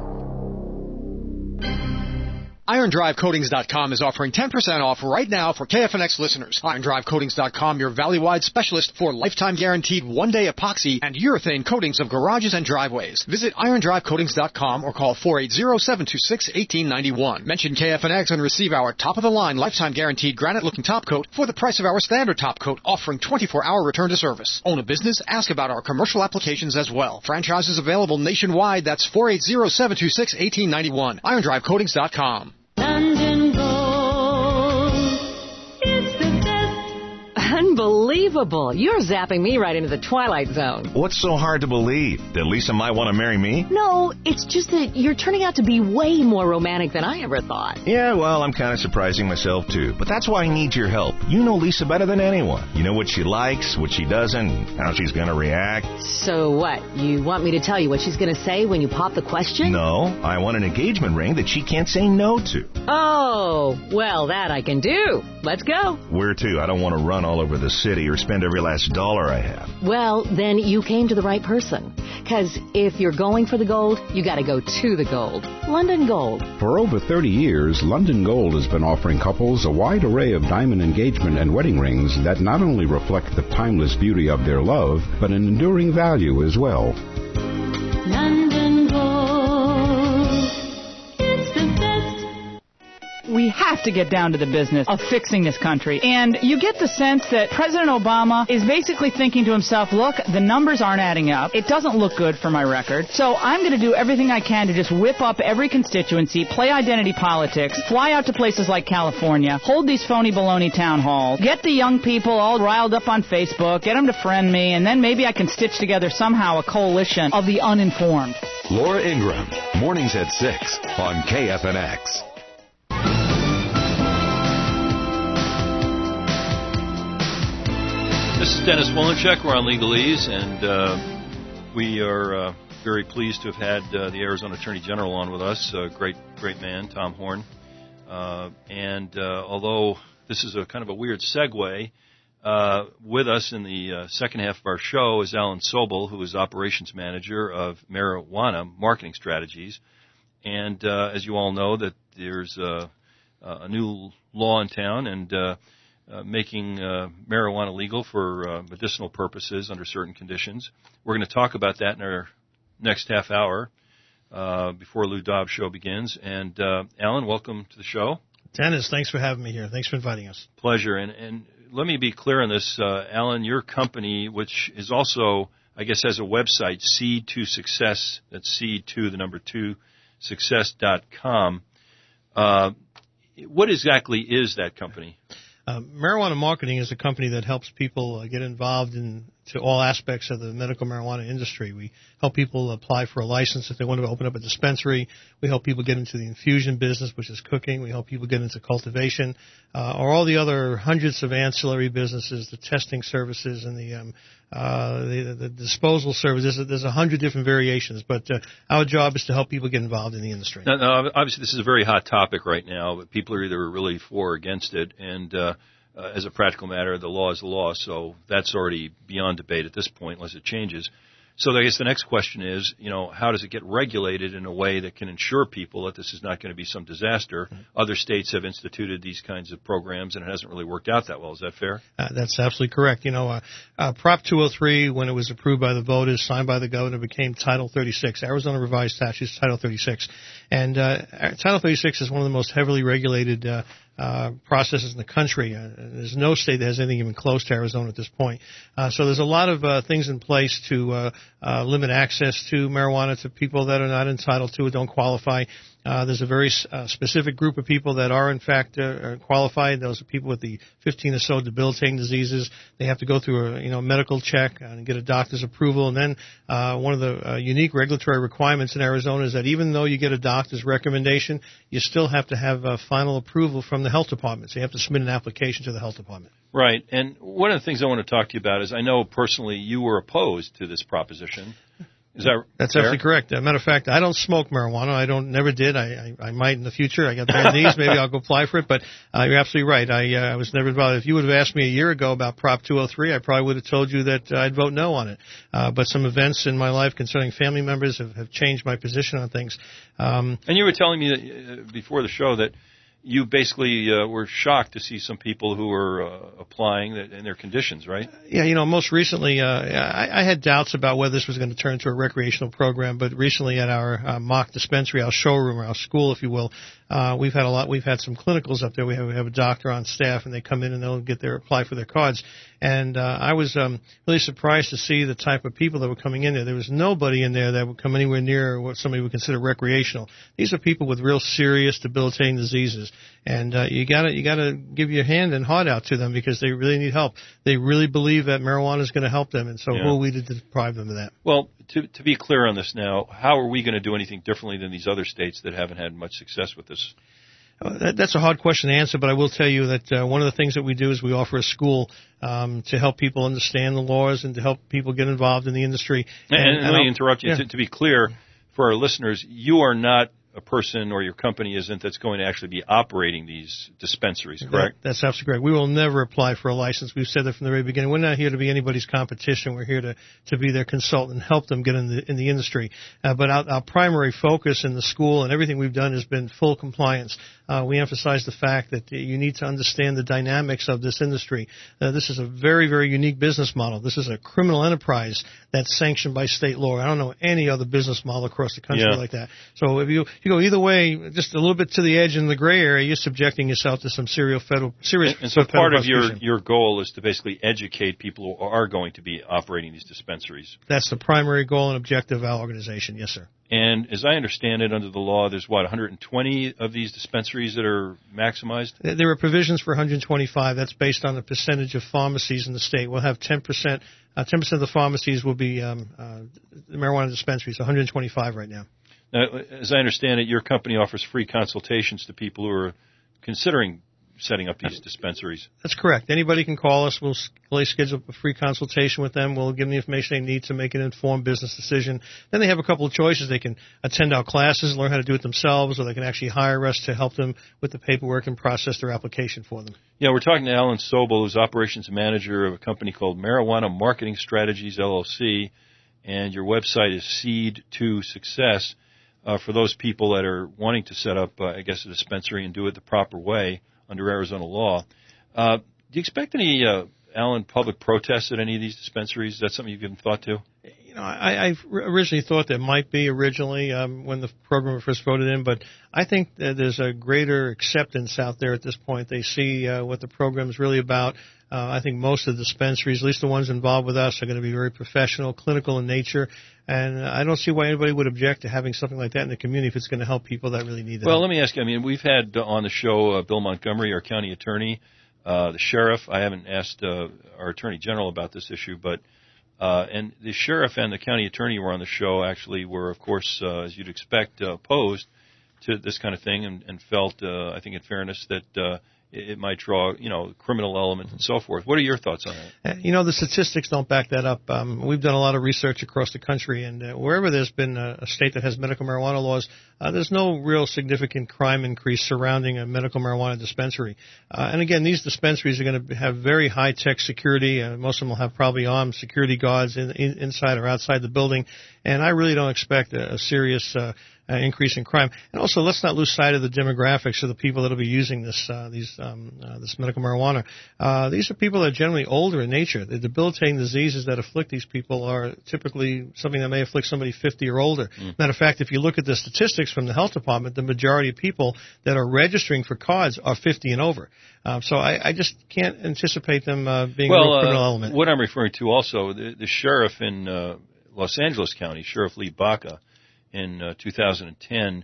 Iron Drive Coatings dot com is offering ten percent off right now for K F N X listeners. Iron Drive Coatings dot com, your valley-wide specialist for lifetime guaranteed one-day epoxy and urethane coatings of garages and driveways. Visit Iron Drive Coatings dot com or call four eight zero, seven two six, one eight nine one. Mention K F N X and receive our top-of-the-line lifetime guaranteed granite-looking top coat for the price of our standard top coat, offering twenty-four hour return to service. Own a business? Ask about our commercial applications as well. Franchises available nationwide. That's four eight zero, seven two six, one eight nine one. Iron Drive Coatings dot com. London Gold, it's the best. Unbelievable. You're zapping me right into the Twilight Zone. What's so hard to believe? That Lisa might want to marry me? No, it's just that you're turning out to be way more romantic than I ever thought. Yeah, well, I'm kind of surprising myself, too. But that's why I need your help. You know Lisa better than anyone. You know what she likes, what she doesn't, how she's going to react. So what? You want me to tell you what she's going to say when you pop the question? No, I want an engagement ring that she can't say no to. Oh, well, that I can do. Let's go. Where to? I don't want to run all over the city or spend every last dollar I have. Well, then you came to the right person. Because if you're going for the gold, you got to go to the gold. London Gold. For over thirty years, London Gold has been offering couples a wide array of diamond engagement and wedding rings that not only reflect the timeless beauty of their love, but an enduring value as well. London Gold. It's the best. We have to get down to the business of fixing this country. And you get the sense that President Obama is basically thinking to himself, look, the numbers aren't adding up. It doesn't look good for my record. So I'm going to do everything I can to just whip up every constituency, play identity politics, fly out to places like California, hold these phony baloney town halls, get the young people all riled up on Facebook, get them to friend me, and then maybe I can stitch together somehow a coalition of the uninformed. Laura Ingraham, mornings at six on K F N X. This is Dennis Wolinchek. We're on Legalese, and uh, we are uh, very pleased to have had uh, the Arizona Attorney General on with us. A great, great man, Tom Horn. Uh, and uh, although this is a kind of a weird segue, uh, with us in the uh, second half of our show is Alan Sobel, who is Operations Manager of Marijuana Marketing Strategies. And uh, as you all know, that there's uh, a new law in town, and uh, Uh, making uh, marijuana legal for uh, medicinal purposes under certain conditions. We're going to talk about that in our next half hour uh, before Lou Dobbs' show begins. And uh, Alan, welcome to the show. Dennis, thanks for having me here. Thanks for inviting us. Pleasure. And, and let me be clear on this, uh, Alan. Your company, which is also, I guess, has a website, Seed to Success. That's Seed to the number two success dot com. Uh, what exactly is that company? Uh, Marijuana Marketing is a company that helps people uh, get involved in to all aspects of the medical marijuana industry. We help people apply for a license if they want to open up a dispensary. We help people get into the infusion business, which is cooking. We help people get into cultivation, uh, or all the other hundreds of ancillary businesses, the testing services and the um, uh, the, the disposal services. There's, there's a hundred different variations, but uh, our job is to help people get involved in the industry. Now, now, obviously, this is a very hot topic right now, but people are either really for or against it, and uh, Uh, as a practical matter, the law is the law, so that's already beyond debate at this point unless it changes. So I guess the next question is, you know, how does it get regulated in a way that can ensure people that this is not going to be some disaster? Mm-hmm. Other states have instituted these kinds of programs, and it hasn't really worked out that well. Is that fair? Uh, that's absolutely correct. You know, uh, uh, Prop two oh three, when it was approved by the voters, signed by the governor, became Title thirty-six, Arizona Revised Statutes, Title thirty-six. And uh, Title thirty-six is one of the most heavily regulated uh Uh, processes in the country. Uh, there's no state that has anything even close to Arizona at this point. Uh, so there's a lot of uh, things in place to uh, uh, limit access to marijuana to people that are not entitled to it, don't qualify. Uh, there's a very uh, specific group of people that are, in fact, uh, qualified. Those are people with the fifteen or so debilitating diseases. They have to go through a you know medical check and get a doctor's approval. And then uh, one of the uh, unique regulatory requirements in Arizona is that even though you get a doctor's recommendation, you still have to have uh, final approval from the health department. So you have to submit an application to the health department. Right. And one of the things I want to talk to you about is I know personally you were opposed to this proposition. Is that That's fair? absolutely correct. As a matter of fact, I don't smoke marijuana. I don't, never did. I, I, I might in the future. I got bad knees. Maybe I'll go apply for it. But uh, you're absolutely right. I, uh, I was never involved. If you would have asked me a year ago about Prop two oh three, I probably would have told you that uh, I'd vote no on it. Uh, but some events in my life concerning family members have, have changed my position on things. Um, and you were telling me that, uh, before the show that you basically uh, were shocked to see some people who were uh, applying that, in their conditions, right? Yeah, you know, most recently, uh, I, I had doubts about whether this was going to turn into a recreational program, but recently at our uh, mock dispensary, our showroom, or our school, if you will, uh, we've had a lot. We've had some clinicals up there. We have, we have a doctor on staff, and they come in and they'll get their apply for their cards. And uh, I was um, really surprised to see the type of people that were coming in there. There was nobody in there that would come anywhere near what somebody would consider recreational. These are people with real serious debilitating diseases, and uh, you gotta you gotta give your hand and heart out to them because they really need help. They really believe that marijuana is going to help them, and so Yeah. who are we to deprive them of that? Well, to to be clear on this now, how are we going to do anything differently than these other states that haven't had much success with this? Uh, that, that's a hard question to answer, but I will tell you that uh, one of the things that we do is we offer a school um, to help people understand the laws and to help people get involved in the industry. And, and, and let me interrupt you. Yeah. To, to be clear, for our listeners, you are not a person or your company isn't that's going to actually be operating these dispensaries, correct? That, that's absolutely correct. We will never apply for a license. We've said that from the very beginning. We're not here to be anybody's competition. We're here to, to be their consultant and help them get in the in the industry. Uh, but our, our primary focus in the school and everything we've done has been full compliance. Uh, we emphasize the fact that you need to understand the dynamics of this industry. Uh, this is a very, very unique business model. This is a criminal enterprise that's sanctioned by state law. I don't know any other business model across the country Yeah. like that. So if you you go either way, just a little bit to the edge in the gray area, you're subjecting yourself to some serial federal, serious And, and so federal part of your, prosecution. your goal is to basically educate people who are going to be operating these dispensaries. That's the primary goal and objective of our organization. Yes, sir. And as I understand it, under the law, there's, what, one hundred twenty of these dispensaries that are maximized? There are provisions for one hundred twenty-five. That's based on the percentage of pharmacies in the state. We'll have ten percent. Uh, ten percent of the pharmacies will be um, uh, marijuana dispensaries. one hundred twenty-five right now. Now, as I understand it, your company offers free consultations to people who are considering setting up these dispensaries. That's correct. Anybody can call us. We'll we'll schedule a free consultation with them. We'll give them the information they need to make an informed business decision. Then they have a couple of choices. They can attend our classes, learn how to do it themselves, or they can actually hire us to help them with the paperwork and process their application for them. Yeah, we're talking to Alan Sobel, who's operations manager of a company called Marijuana Marketing Strategies, L L C, and your website is Seed to Success. Uh, for those people that are wanting to set up, uh, I guess, a dispensary and do it the proper way under Arizona law. Uh, do you expect any, uh, Alan, public protests at any of these dispensaries? Is that something you've given thought to? You know, I, I originally thought there might be originally um, when the program was first voted in, but I think that there's a greater acceptance out there at this point. They see uh, what the program is really about. Uh, I think most of the dispensaries, at least the ones involved with us, are going to be very professional, clinical in nature, and I don't see why anybody would object to having something like that in the community if it's going to help people that really need it. Well, let me ask you, I mean, we've had on the show uh, Bill Montgomery, our county attorney, uh, the sheriff. I haven't asked uh, our attorney general about this issue, but uh, and the sheriff and the county attorney were on the show actually were, of course, uh, as you'd expect, uh, opposed to this kind of thing and, and felt, uh, I think in fairness, that uh, it might draw, you know, criminal element and so forth. What are your thoughts on that? You know, the statistics don't back that up. Um, we've done a lot of research across the country, and uh, wherever there's been a, a state that has medical marijuana laws, uh, there's no real significant crime increase surrounding a medical marijuana dispensary. Uh, and again, these dispensaries are going to have very high-tech security. Uh, most of them will have probably armed security guards in, in, inside or outside the building, and I really don't expect a, a serious uh, Uh, increase in crime. And also, let's not lose sight of the demographics of the people that will be using this uh, these um, uh, this medical marijuana. Uh, these are people that are generally older in nature. The debilitating diseases that afflict these people are typically something that may afflict somebody fifty or older. Mm. Matter of fact, if you look at the statistics from the health department, the majority of people that are registering for cards are fifty and over. Um, so I, I just can't anticipate them uh, being well, a real criminal uh, element. What I'm referring to also, the, the sheriff in uh, Los Angeles County, Sheriff Lee Baca, in uh, two thousand ten,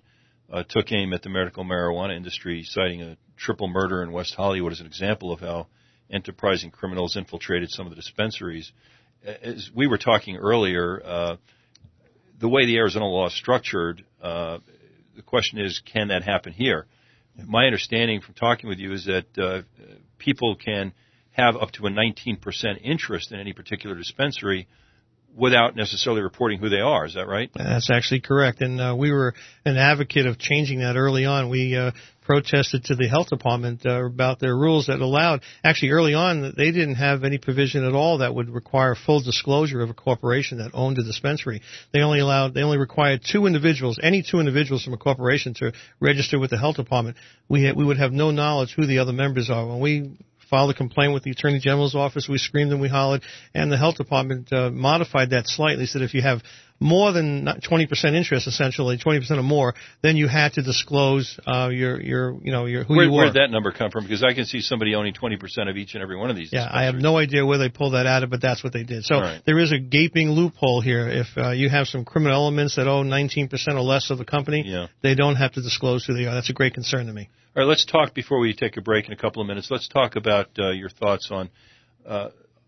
uh, took aim at the medical marijuana industry, citing a triple murder in West Hollywood as an example of how enterprising criminals infiltrated some of the dispensaries. As we were talking earlier, uh, the way the Arizona law is structured, uh, the question is, can that happen here? My understanding from talking with you is that uh, people can have up to a nineteen percent interest in any particular dispensary without necessarily reporting who they are. Is that right? That's actually correct. And uh, we were an advocate of changing that early on. We uh, protested to the health department uh, about their rules that allowed, actually early on, they didn't have any provision at all that would require full disclosure of a corporation that owned a dispensary. They only allowed, they only required two individuals, any two individuals from a corporation to register with the health department. We had, we would have no knowledge who the other members are. When we filed a complaint with the Attorney General's office, we screamed and we hollered, and the health department uh, modified that slightly, said if you have more than twenty percent interest, essentially twenty percent or more, then you had to disclose uh, your your you know your who where, you were. Where did that number come from? Because I can see somebody owning twenty percent of each and every one of these. Yeah, I have no idea where they pulled that out of, but that's what they did. So right. There is a gaping loophole here. If uh, you have some criminal elements that own nineteen percent or less of the company, yeah. they don't have to disclose who they are. That's a great concern to me. All right, let's talk before we take a break in a couple of minutes. Let's talk about uh, your thoughts on. Uh,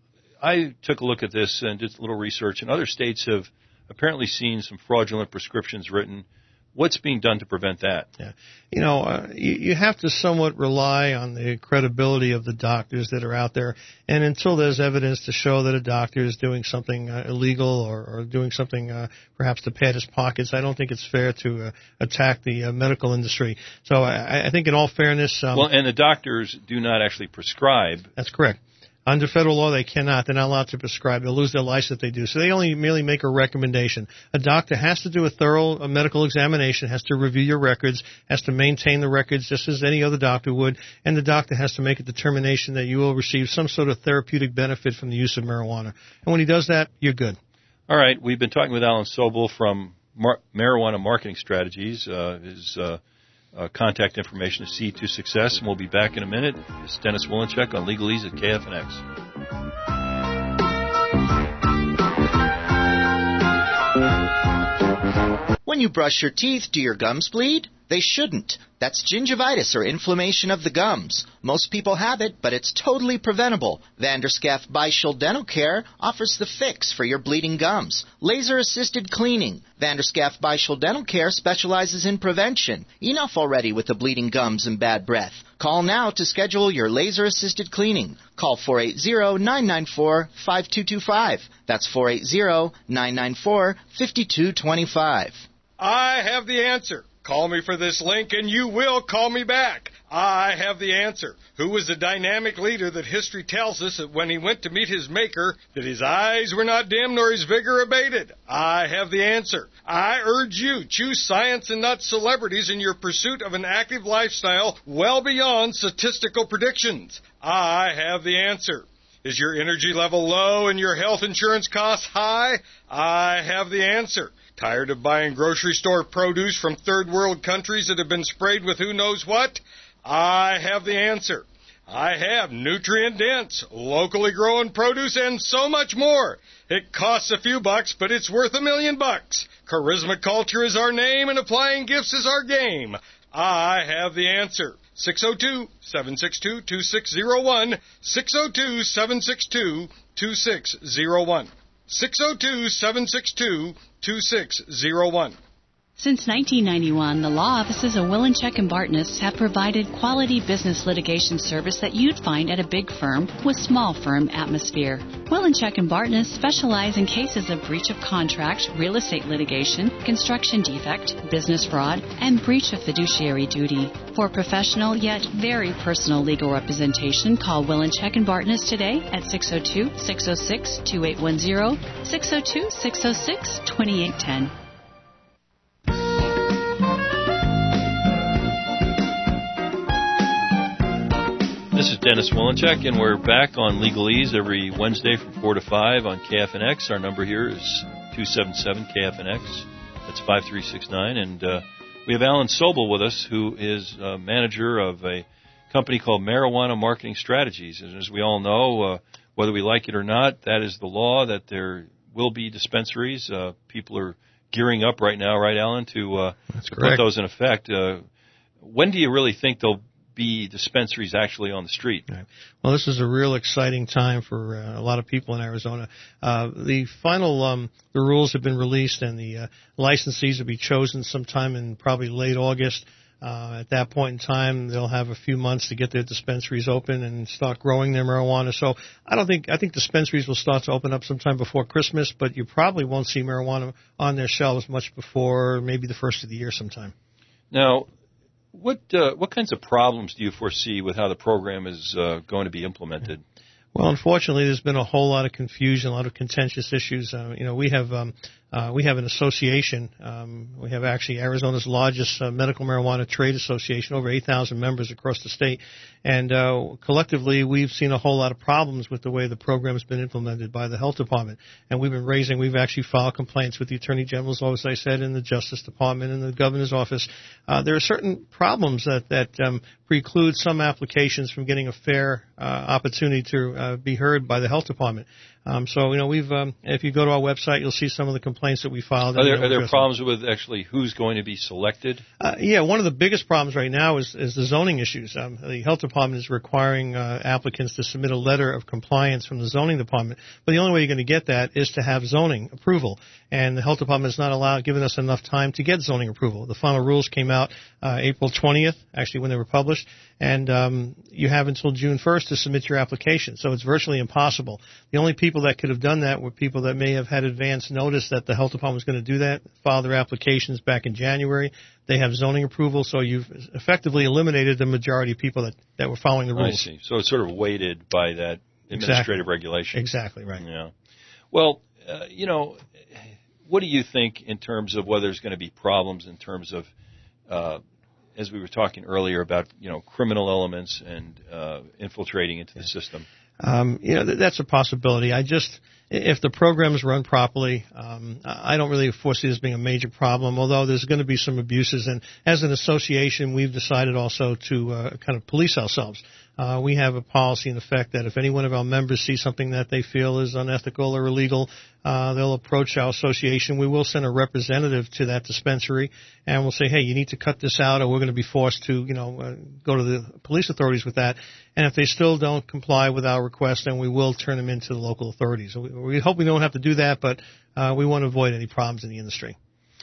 I took a look at this and did a little research, and other states have apparently seen some fraudulent prescriptions written. What's being done to prevent that? Yeah. You know, uh, you, you have to somewhat rely on the credibility of the doctors that are out there. And until there's evidence to show that a doctor is doing something uh, illegal or, or doing something uh, perhaps to pad his pockets, I don't think it's fair to uh, attack the uh, medical industry. So I, I think in all fairness... Um, well, and the doctors do not actually prescribe. That's correct. Under federal law, they cannot. They're not allowed to prescribe. They'll lose their license if they do. So they only merely make a recommendation. A doctor has to do a thorough a medical examination, has to review your records, has to maintain the records just as any other doctor would, and the doctor has to make a determination that you will receive some sort of therapeutic benefit from the use of marijuana. And when he does that, you're good. All right. We've been talking with Alan Sobel from Mar- Marijuana Marketing Strategies. Uh, his uh, uh, contact information is C to Success, and we'll be back in a minute. It's Dennis Wolinchek on Legalese at K F N X. When you brush your teeth, do your gums bleed? They shouldn't. That's gingivitis or inflammation of the gums. Most people have it, but it's totally preventable. Vanderscaff Beischel Dental Care offers the fix for your bleeding gums. Laser-assisted cleaning. Vanderscaff Beischel Dental Care specializes in prevention. Enough already with the bleeding gums and bad breath. Call now to schedule your laser-assisted cleaning. Call four eight zero, nine nine four, five two two five. That's four eight zero, nine nine four, five two two five. I have the answer. Call me for this link and you will call me back. I have the answer. Who was the dynamic leader that history tells us that when he went to meet his maker, that his eyes were not dim nor his vigor abated? I have the answer. I urge you, choose science and not celebrities in your pursuit of an active lifestyle well beyond statistical predictions. I have the answer. Is your energy level low and your health insurance costs high? I have the answer. Tired of buying grocery store produce from third world countries that have been sprayed with who knows what? I have the answer. I have nutrient-dense, locally grown produce and so much more. It costs a few bucks, but it's worth a million bucks. Charisma Culture is our name and applying gifts is our game. I have the answer. six oh two, seven six two, two six oh one, six oh two, seven six two, two six oh one. six oh two, seven six two, two six oh one. Since nineteen ninety-one, the law offices of Wolinchek and Bartness have provided quality business litigation service that you'd find at a big firm with small firm atmosphere. Wolinchek and Bartness specialize in cases of breach of contract, real estate litigation, construction defect, business fraud, and breach of fiduciary duty. For professional yet very personal legal representation, call Wolinchek and Bartness today at six oh two, six oh six, two eight one oh, six oh two, six oh six, two eight one oh. This is Dennis Wolinchek, and we're back on Legalese every Wednesday from four to five on K F N X. Our number here is two seven seven K F N X. That's five three six nine. And uh, we have Alan Sobel with us, who is uh, manager of a company called Marijuana Marketing Strategies. And as we all know, uh, whether we like it or not, that is the law, that there will be dispensaries. Uh, people are gearing up right now, right, Alan, to, uh, to put those in effect. Uh, when do you really think they'll be dispensaries actually on the street? Right. Well, this is a real exciting time for uh, a lot of people in Arizona. Uh, the final um, the rules have been released, and the uh, licensees will be chosen sometime in probably late August. Uh, at that point in time, they'll have a few months to get their dispensaries open and start growing their marijuana. So I don't think I think dispensaries will start to open up sometime before Christmas, but you probably won't see marijuana on their shelves much before maybe the first of the year sometime. Now, what uh, what kinds of problems do you foresee with how the program is uh, going to be implemented? Well, unfortunately, there's been a whole lot of confusion, a lot of contentious issues. Uh, you know, we have um, uh, we have an association. Um, we have actually Arizona's largest uh, medical marijuana trade association, over eight thousand members across the state. And uh, collectively, we've seen a whole lot of problems with the way the program has been implemented by the health department. And we've been raising, we've actually filed complaints with the Attorney General's office, I said, in the Justice Department, and the Governor's office. Uh, there are certain problems that, that um, preclude some applications from getting a fair uh, opportunity to uh, be heard by the health department. Um, so, you know, we've, um, if you go to our website, you'll see some of the complaints that we filed. Are there, are there problems with actually who's going to be selected? Uh, yeah, one of the biggest problems right now is, is the zoning issues. Um, the health department is requiring uh, applicants to submit a letter of compliance from the zoning department. But the only way you're going to get that is to have zoning approval. And the health department has not allowed, given us enough time to get zoning approval. The final rules came out uh, April twentieth, actually when they were published. And um, you have until June first to submit your application. So it's virtually impossible. The only people that could have done that were people that may have had advance notice that the health department was going to do that, filed their applications back in January. They have zoning approval, so you've effectively eliminated the majority of people that, that were following the rules. I see. So it's sort of weighted by that administrative exactly. regulation. Exactly, right. Yeah. Well, uh, you know, what do you think in terms of whether there's going to be problems in terms of, uh, as we were talking earlier about, you know, criminal elements and uh, infiltrating into the system? Um, you know, th- that's a possibility. I just, if the program is run properly, um, I don't really foresee this being a major problem, although there's going to be some abuses. And as an association, we've decided also to uh, kind of police ourselves. Uh, we have a policy in effect that if any one of our members see something that they feel is unethical or illegal, uh, they'll approach our association. We will send a representative to that dispensary, and we'll say, hey, you need to cut this out, or we're going to be forced to, you know, uh, go to the police authorities with that. And if they still don't comply with our request, then we will turn them into the local authorities. So we, we hope we don't have to do that, but uh, we want to avoid any problems in the industry.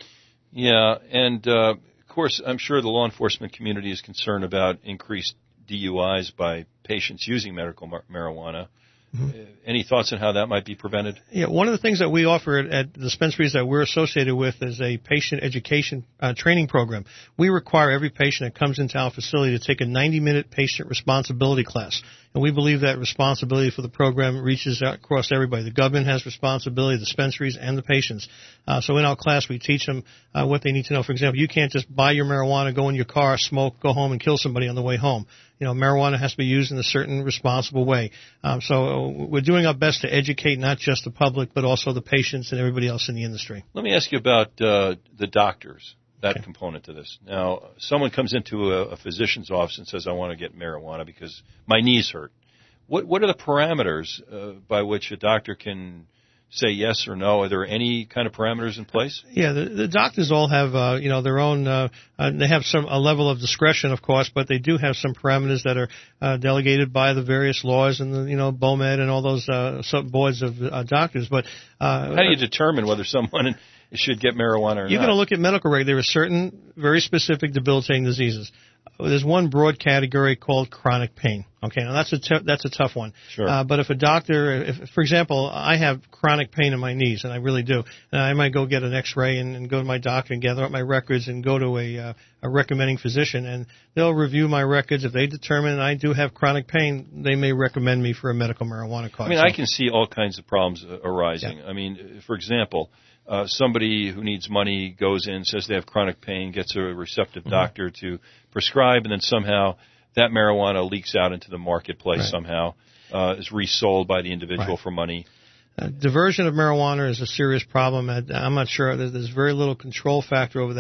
Yeah, and uh, of course, I'm sure the law enforcement community is concerned about increased D U Is by patients using medical mar- marijuana. Mm-hmm. Uh, any thoughts on how that might be prevented? Yeah, one of the things that we offer at, at dispensaries that we're associated with is a patient education uh, training program. We require every patient that comes into our facility to take a ninety-minute patient responsibility class. And we believe that responsibility for the program reaches out across everybody. The government has responsibility, the dispensaries, and the patients. Uh, so in our class, we teach them uh, what they need to know. For example, you can't just buy your marijuana, go in your car, smoke, go home, and kill somebody on the way home. You know, marijuana has to be used in a certain responsible way. Um, so we're doing our best to educate not just the public, but also the patients and everybody else in the industry. Let me ask you about uh, the doctors, that okay. component to this. Now, someone comes into a, a physician's office and says, I want to get marijuana because my knees hurt. What, what are the parameters uh, by which a doctor can say yes or no? Are there any kind of parameters in place? Yeah, the, the doctors all have, uh, you know, their own, uh, uh, they have some, a level of discretion, of course, but they do have some parameters that are uh, delegated by the various laws and the, you know, BOMED and all those uh, sub boards of uh, doctors. But uh, how do you determine whether someone should get marijuana or You're not? going to look at medical reg. There are certain very specific debilitating diseases. There's one broad category called chronic pain. Okay, now that's a t- that's a tough one. Sure. Uh, but if a doctor, if, for example, I have chronic pain in my knees, and I really do, and I might go get an X-ray and, and go to my doctor and gather up my records and go to a uh, a recommending physician, and they'll review my records. If they determine I do have chronic pain, they may recommend me for a medical marijuana card. I mean, so, I can see all kinds of problems uh, arising. Yeah. I mean, for example. Uh, somebody who needs money goes in, says they have chronic pain, gets a receptive mm-hmm. doctor to prescribe, and then somehow that marijuana leaks out into the marketplace right. somehow, uh, is resold by the individual right. for money. Uh, diversion of marijuana is a serious problem. I'm not sure. There's very little control factor over that.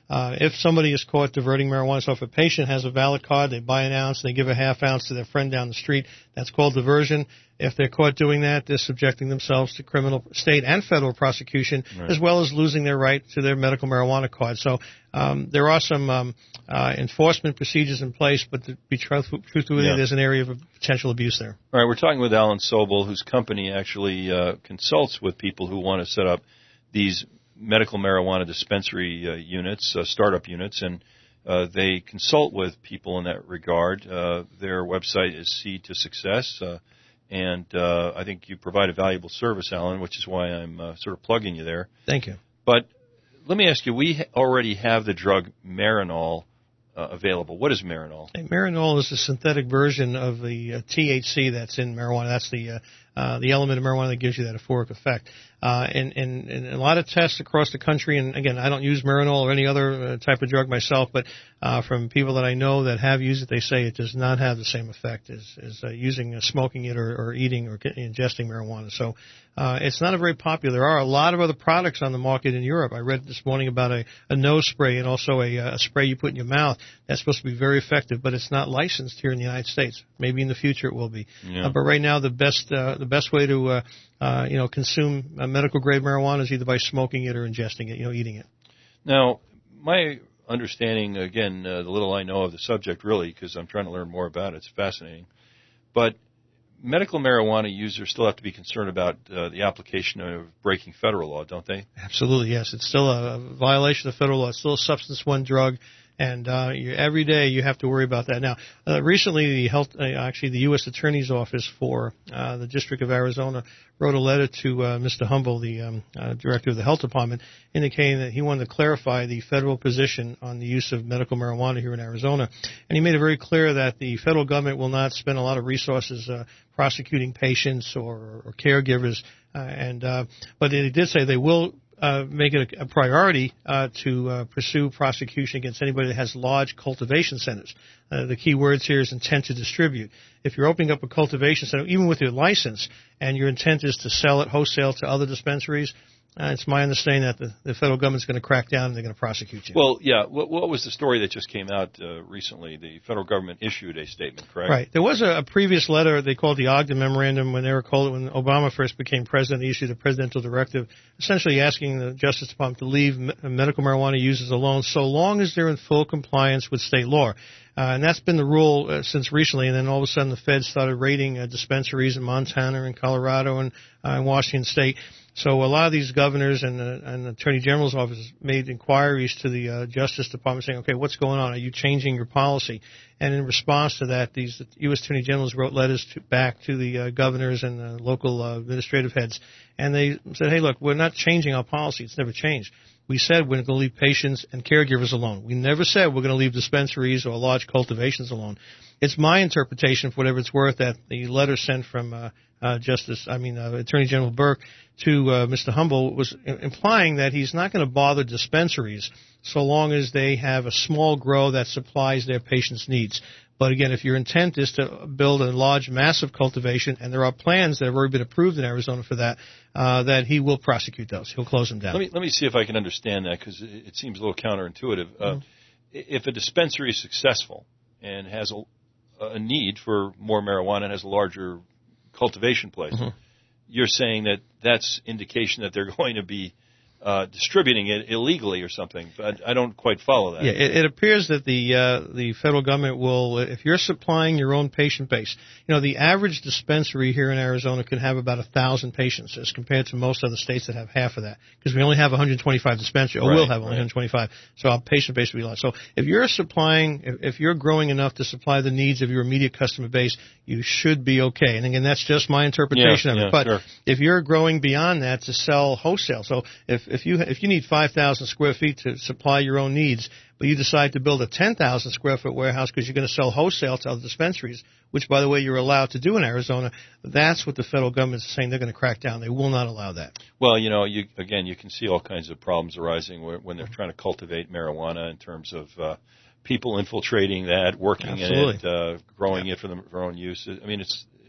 uh, if somebody is caught diverting marijuana, so if a patient has a valid card, they buy an ounce, and they give a half ounce to their friend down the street, that's called diversion. If they're caught doing that, they're subjecting themselves to criminal, state, and federal prosecution, right, as well as losing their right to their medical marijuana card. So um, there are some um, uh, enforcement procedures in place, but to be truthful, truthfully, yeah. there's an area of potential abuse there. All right, we're talking with Alan Sobel, whose company actually uh, consults with people who want to set up these medical marijuana dispensary uh, units, uh, startup units, and uh, they consult with people in that regard. Uh, their website is Seed to Success. Uh, And uh, I think you provide a valuable service, Alan, which is why I'm uh, sort of plugging you there. Thank you. But let me ask you, we ha- already have the drug Marinol uh, available. What is Marinol? Hey, Marinol is a synthetic version of the uh, T H C that's in marijuana. That's the uh, uh, the element of marijuana that gives you that euphoric effect. Uh, and, and, and a lot of tests across the country, and again, I don't use Marinol or any other uh, type of drug myself, but uh, from people that I know that have used it, they say it does not have the same effect as, as uh, using, uh, smoking it or, or eating or ingesting marijuana. So uh, it's not a very popular. There are a lot of other products on the market in Europe. I read this morning about a, a nose spray and also a, a spray you put in your mouth. That's supposed to be very effective, but it's not licensed here in the United States. Maybe in the future it will be. Yeah. Uh, but right now, the best uh, the best way to uh, uh, you know consume uh, medical grade marijuana is either by smoking it or ingesting it, you know, eating it. Now, my understanding, again, uh, the little I know of the subject, really, because I'm trying to learn more about it, it's fascinating. But medical marijuana users still have to be concerned about uh, the application of breaking federal law, don't they? Absolutely, yes. It's still a violation of federal law. It's still a substance one drug. And uh, you, every day you have to worry about that. Now, uh, recently the health, uh, actually the U S Attorney's Office for uh, the District of Arizona wrote a letter to uh, Mister Humble, the um, uh, Director of the Health Department, indicating that he wanted to clarify the federal position on the use of medical marijuana here in Arizona. And he made it very clear that the federal government will not spend a lot of resources uh, prosecuting patients or, or caregivers. Uh, and uh, but he did say they will Uh, make it a, a priority uh, to uh, pursue prosecution against anybody that has large cultivation centers. Uh, the key words here is intent to distribute. If you're opening up a cultivation center, even with your license, and your intent is to sell it wholesale to other dispensaries, uh, it's my understanding that the, the federal government's going to crack down and they're going to prosecute you. Well, yeah. What, what was the story that just came out uh, recently? The federal government issued a statement, correct? Right. There was a, a previous letter they called the Ogden Memorandum when they were called when Obama first became president. They issued a presidential directive essentially asking the Justice Department to leave me- medical marijuana users alone so long as they're in full compliance with state law. Uh, and that's been the rule uh, since recently. And then all of a sudden the feds started raiding uh, dispensaries in Montana and Colorado and uh, in Washington State. So a lot of these governors and, uh, and the Attorney General's office made inquiries to the uh, Justice Department saying, okay, what's going on? Are you changing your policy? And in response to that, these U S Attorney Generals wrote letters to, back to the uh, governors and the local uh, administrative heads. And they said, hey, look, we're not changing our policy. It's never changed. We said we're going to leave patients and caregivers alone. We never said we're going to leave dispensaries or large cultivations alone. It's my interpretation, for whatever it's worth, that the letter sent from uh, uh, Justice, I mean, uh, Attorney General Burke to uh, Mister Humble was implying that he's not going to bother dispensaries so long as they have a small grow that supplies their patients' needs. But again, if your intent is to build a large, massive cultivation, and there are plans that have already been approved in Arizona for that, uh, that he will prosecute those. He'll close them down. Let me let me see if I can understand that, because it, it seems a little counterintuitive. Uh, mm-hmm. If a dispensary is successful and has a, a need for more marijuana and has a larger cultivation place, mm-hmm. you're saying that that's indication that they're going to be Uh, distributing it illegally or something. But I don't quite follow that. Yeah, it, it appears that the uh, the federal government will, if you're supplying your own patient base, you know, the average dispensary here in Arizona can have about a thousand patients as compared to most other states that have half of that, because we only have one hundred twenty-five dispensaries, or right, will have only right. one hundred twenty-five. So our patient base will be less. So if you're supplying, if, if you're growing enough to supply the needs of your immediate customer base, you should be okay. And again, that's just my interpretation yeah, of it. Yeah, but sure. if you're growing beyond that to sell wholesale, so if if you if you need five thousand square feet to supply your own needs, but you decide to build a ten thousand square foot warehouse because you're going to sell wholesale to other dispensaries, which, by the way, you're allowed to do in Arizona, that's what the federal government is saying they're going to crack down. They will not allow that. Well, you know, you, again, you can see all kinds of problems arising when they're trying to cultivate marijuana in terms of uh, people infiltrating that, working Absolutely. in it, uh, growing yeah. it for their own use. I mean, it's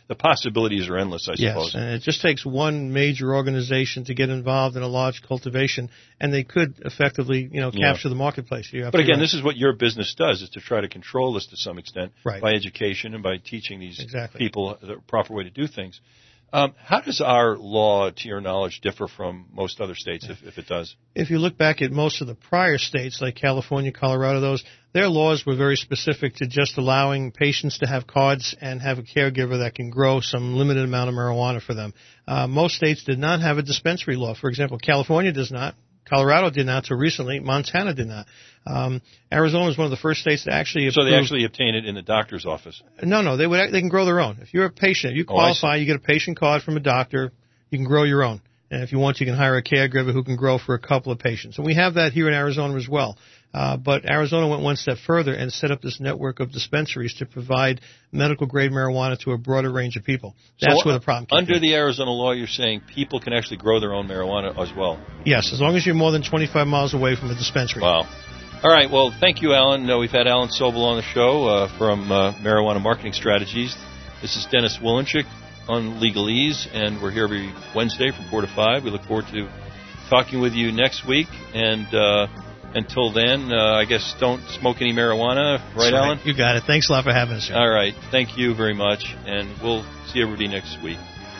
the possibilities are endless, I suppose. Yes, and it just takes one major organization to get involved in a large cultivation, and they could effectively, you know, capture yeah. the marketplace. But again, right. this is what your business does, is to try to control this to some extent right. by education and by teaching these exactly. people the proper way to do things. Um, how does our law, to your knowledge, differ from most other states, if, if it does? If you look back at most of the prior states, like California, Colorado, those, their laws were very specific to just allowing patients to have cards and have a caregiver that can grow some limited amount of marijuana for them. Uh, most states did not have a dispensary law. For example, California does not. Colorado did not until recently. Montana did not. Um, Arizona is one of the first states to actually So approve. they actually obtain it in the doctor's office? No, no. They would. They can grow their own. If you're a patient, if you qualify, oh, you get a patient card from a doctor, you can grow your own. And if you want, you can hire a caregiver who can grow for a couple of patients. And we have that here in Arizona as well. Uh, but Arizona went one step further and set up this network of dispensaries to provide medical-grade marijuana to a broader range of people. That's so where the problem came Under in. the Arizona law, you're saying people can actually grow their own marijuana as well? Yes, as long as you're more than twenty-five miles away from a dispensary. Wow. All right, well, thank you, Alan. Uh, we've had Alan Sobel on the show uh, from uh, Marijuana Marketing Strategies. This is Dennis Wolinchik on Legalese, and we're here every Wednesday from four to five. We look forward to talking with you next week, and uh, until then, uh, I guess don't smoke any marijuana, right, That's Alan? You got it. Thanks a lot for having us here. All right, thank you very much, and we'll see everybody next week.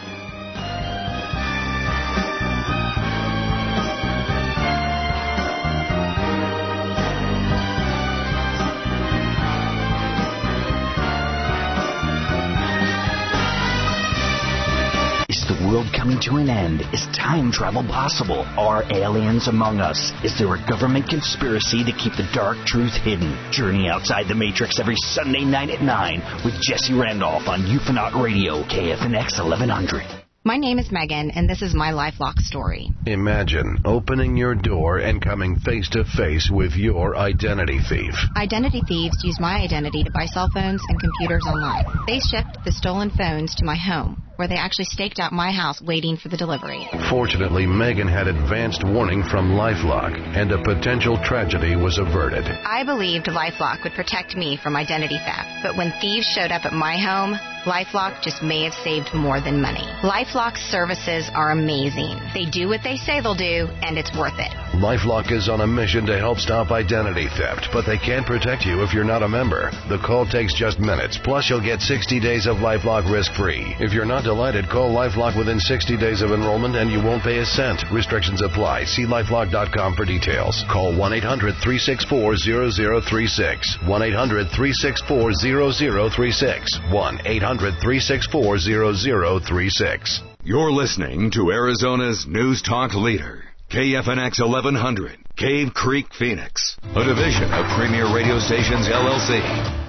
World coming to an end? Is time travel possible? Are aliens among us? Is there a government conspiracy to keep the dark truth hidden? Journey outside the Matrix every Sunday night at nine with Jesse Randolph on U F N O T Radio, K F N X eleven hundred. My name is Megan, and this is my LifeLock story. Imagine opening your door and coming face to face with your identity thief. Identity thieves use my identity to buy cell phones and computers online. They shipped the stolen phones to my home, where they actually staked out my house waiting for the delivery. Fortunately, Megan had advanced warning from LifeLock, and a potential tragedy was averted. I believed LifeLock would protect me from identity theft, but when thieves showed up at my home, LifeLock just may have saved more than money. LifeLock's services are amazing. They do what they say they'll do, and it's worth it. LifeLock is on a mission to help stop identity theft, but they can't protect you if you're not a member. The call takes just minutes, plus you'll get sixty days of LifeLock risk-free. If you're not delighted, call LifeLock within sixty days of enrollment and you won't pay a cent. Restrictions apply. See lifelock dot com for details. Call one eight hundred three six four zero zero three six. one eight hundred three six four zero zero three six. one eight hundred three six four zero zero three six. You're listening to Arizona's News Talk leader, K F N X eleven hundred, Cave Creek, Phoenix, a division of Premier Radio Stations, L L C.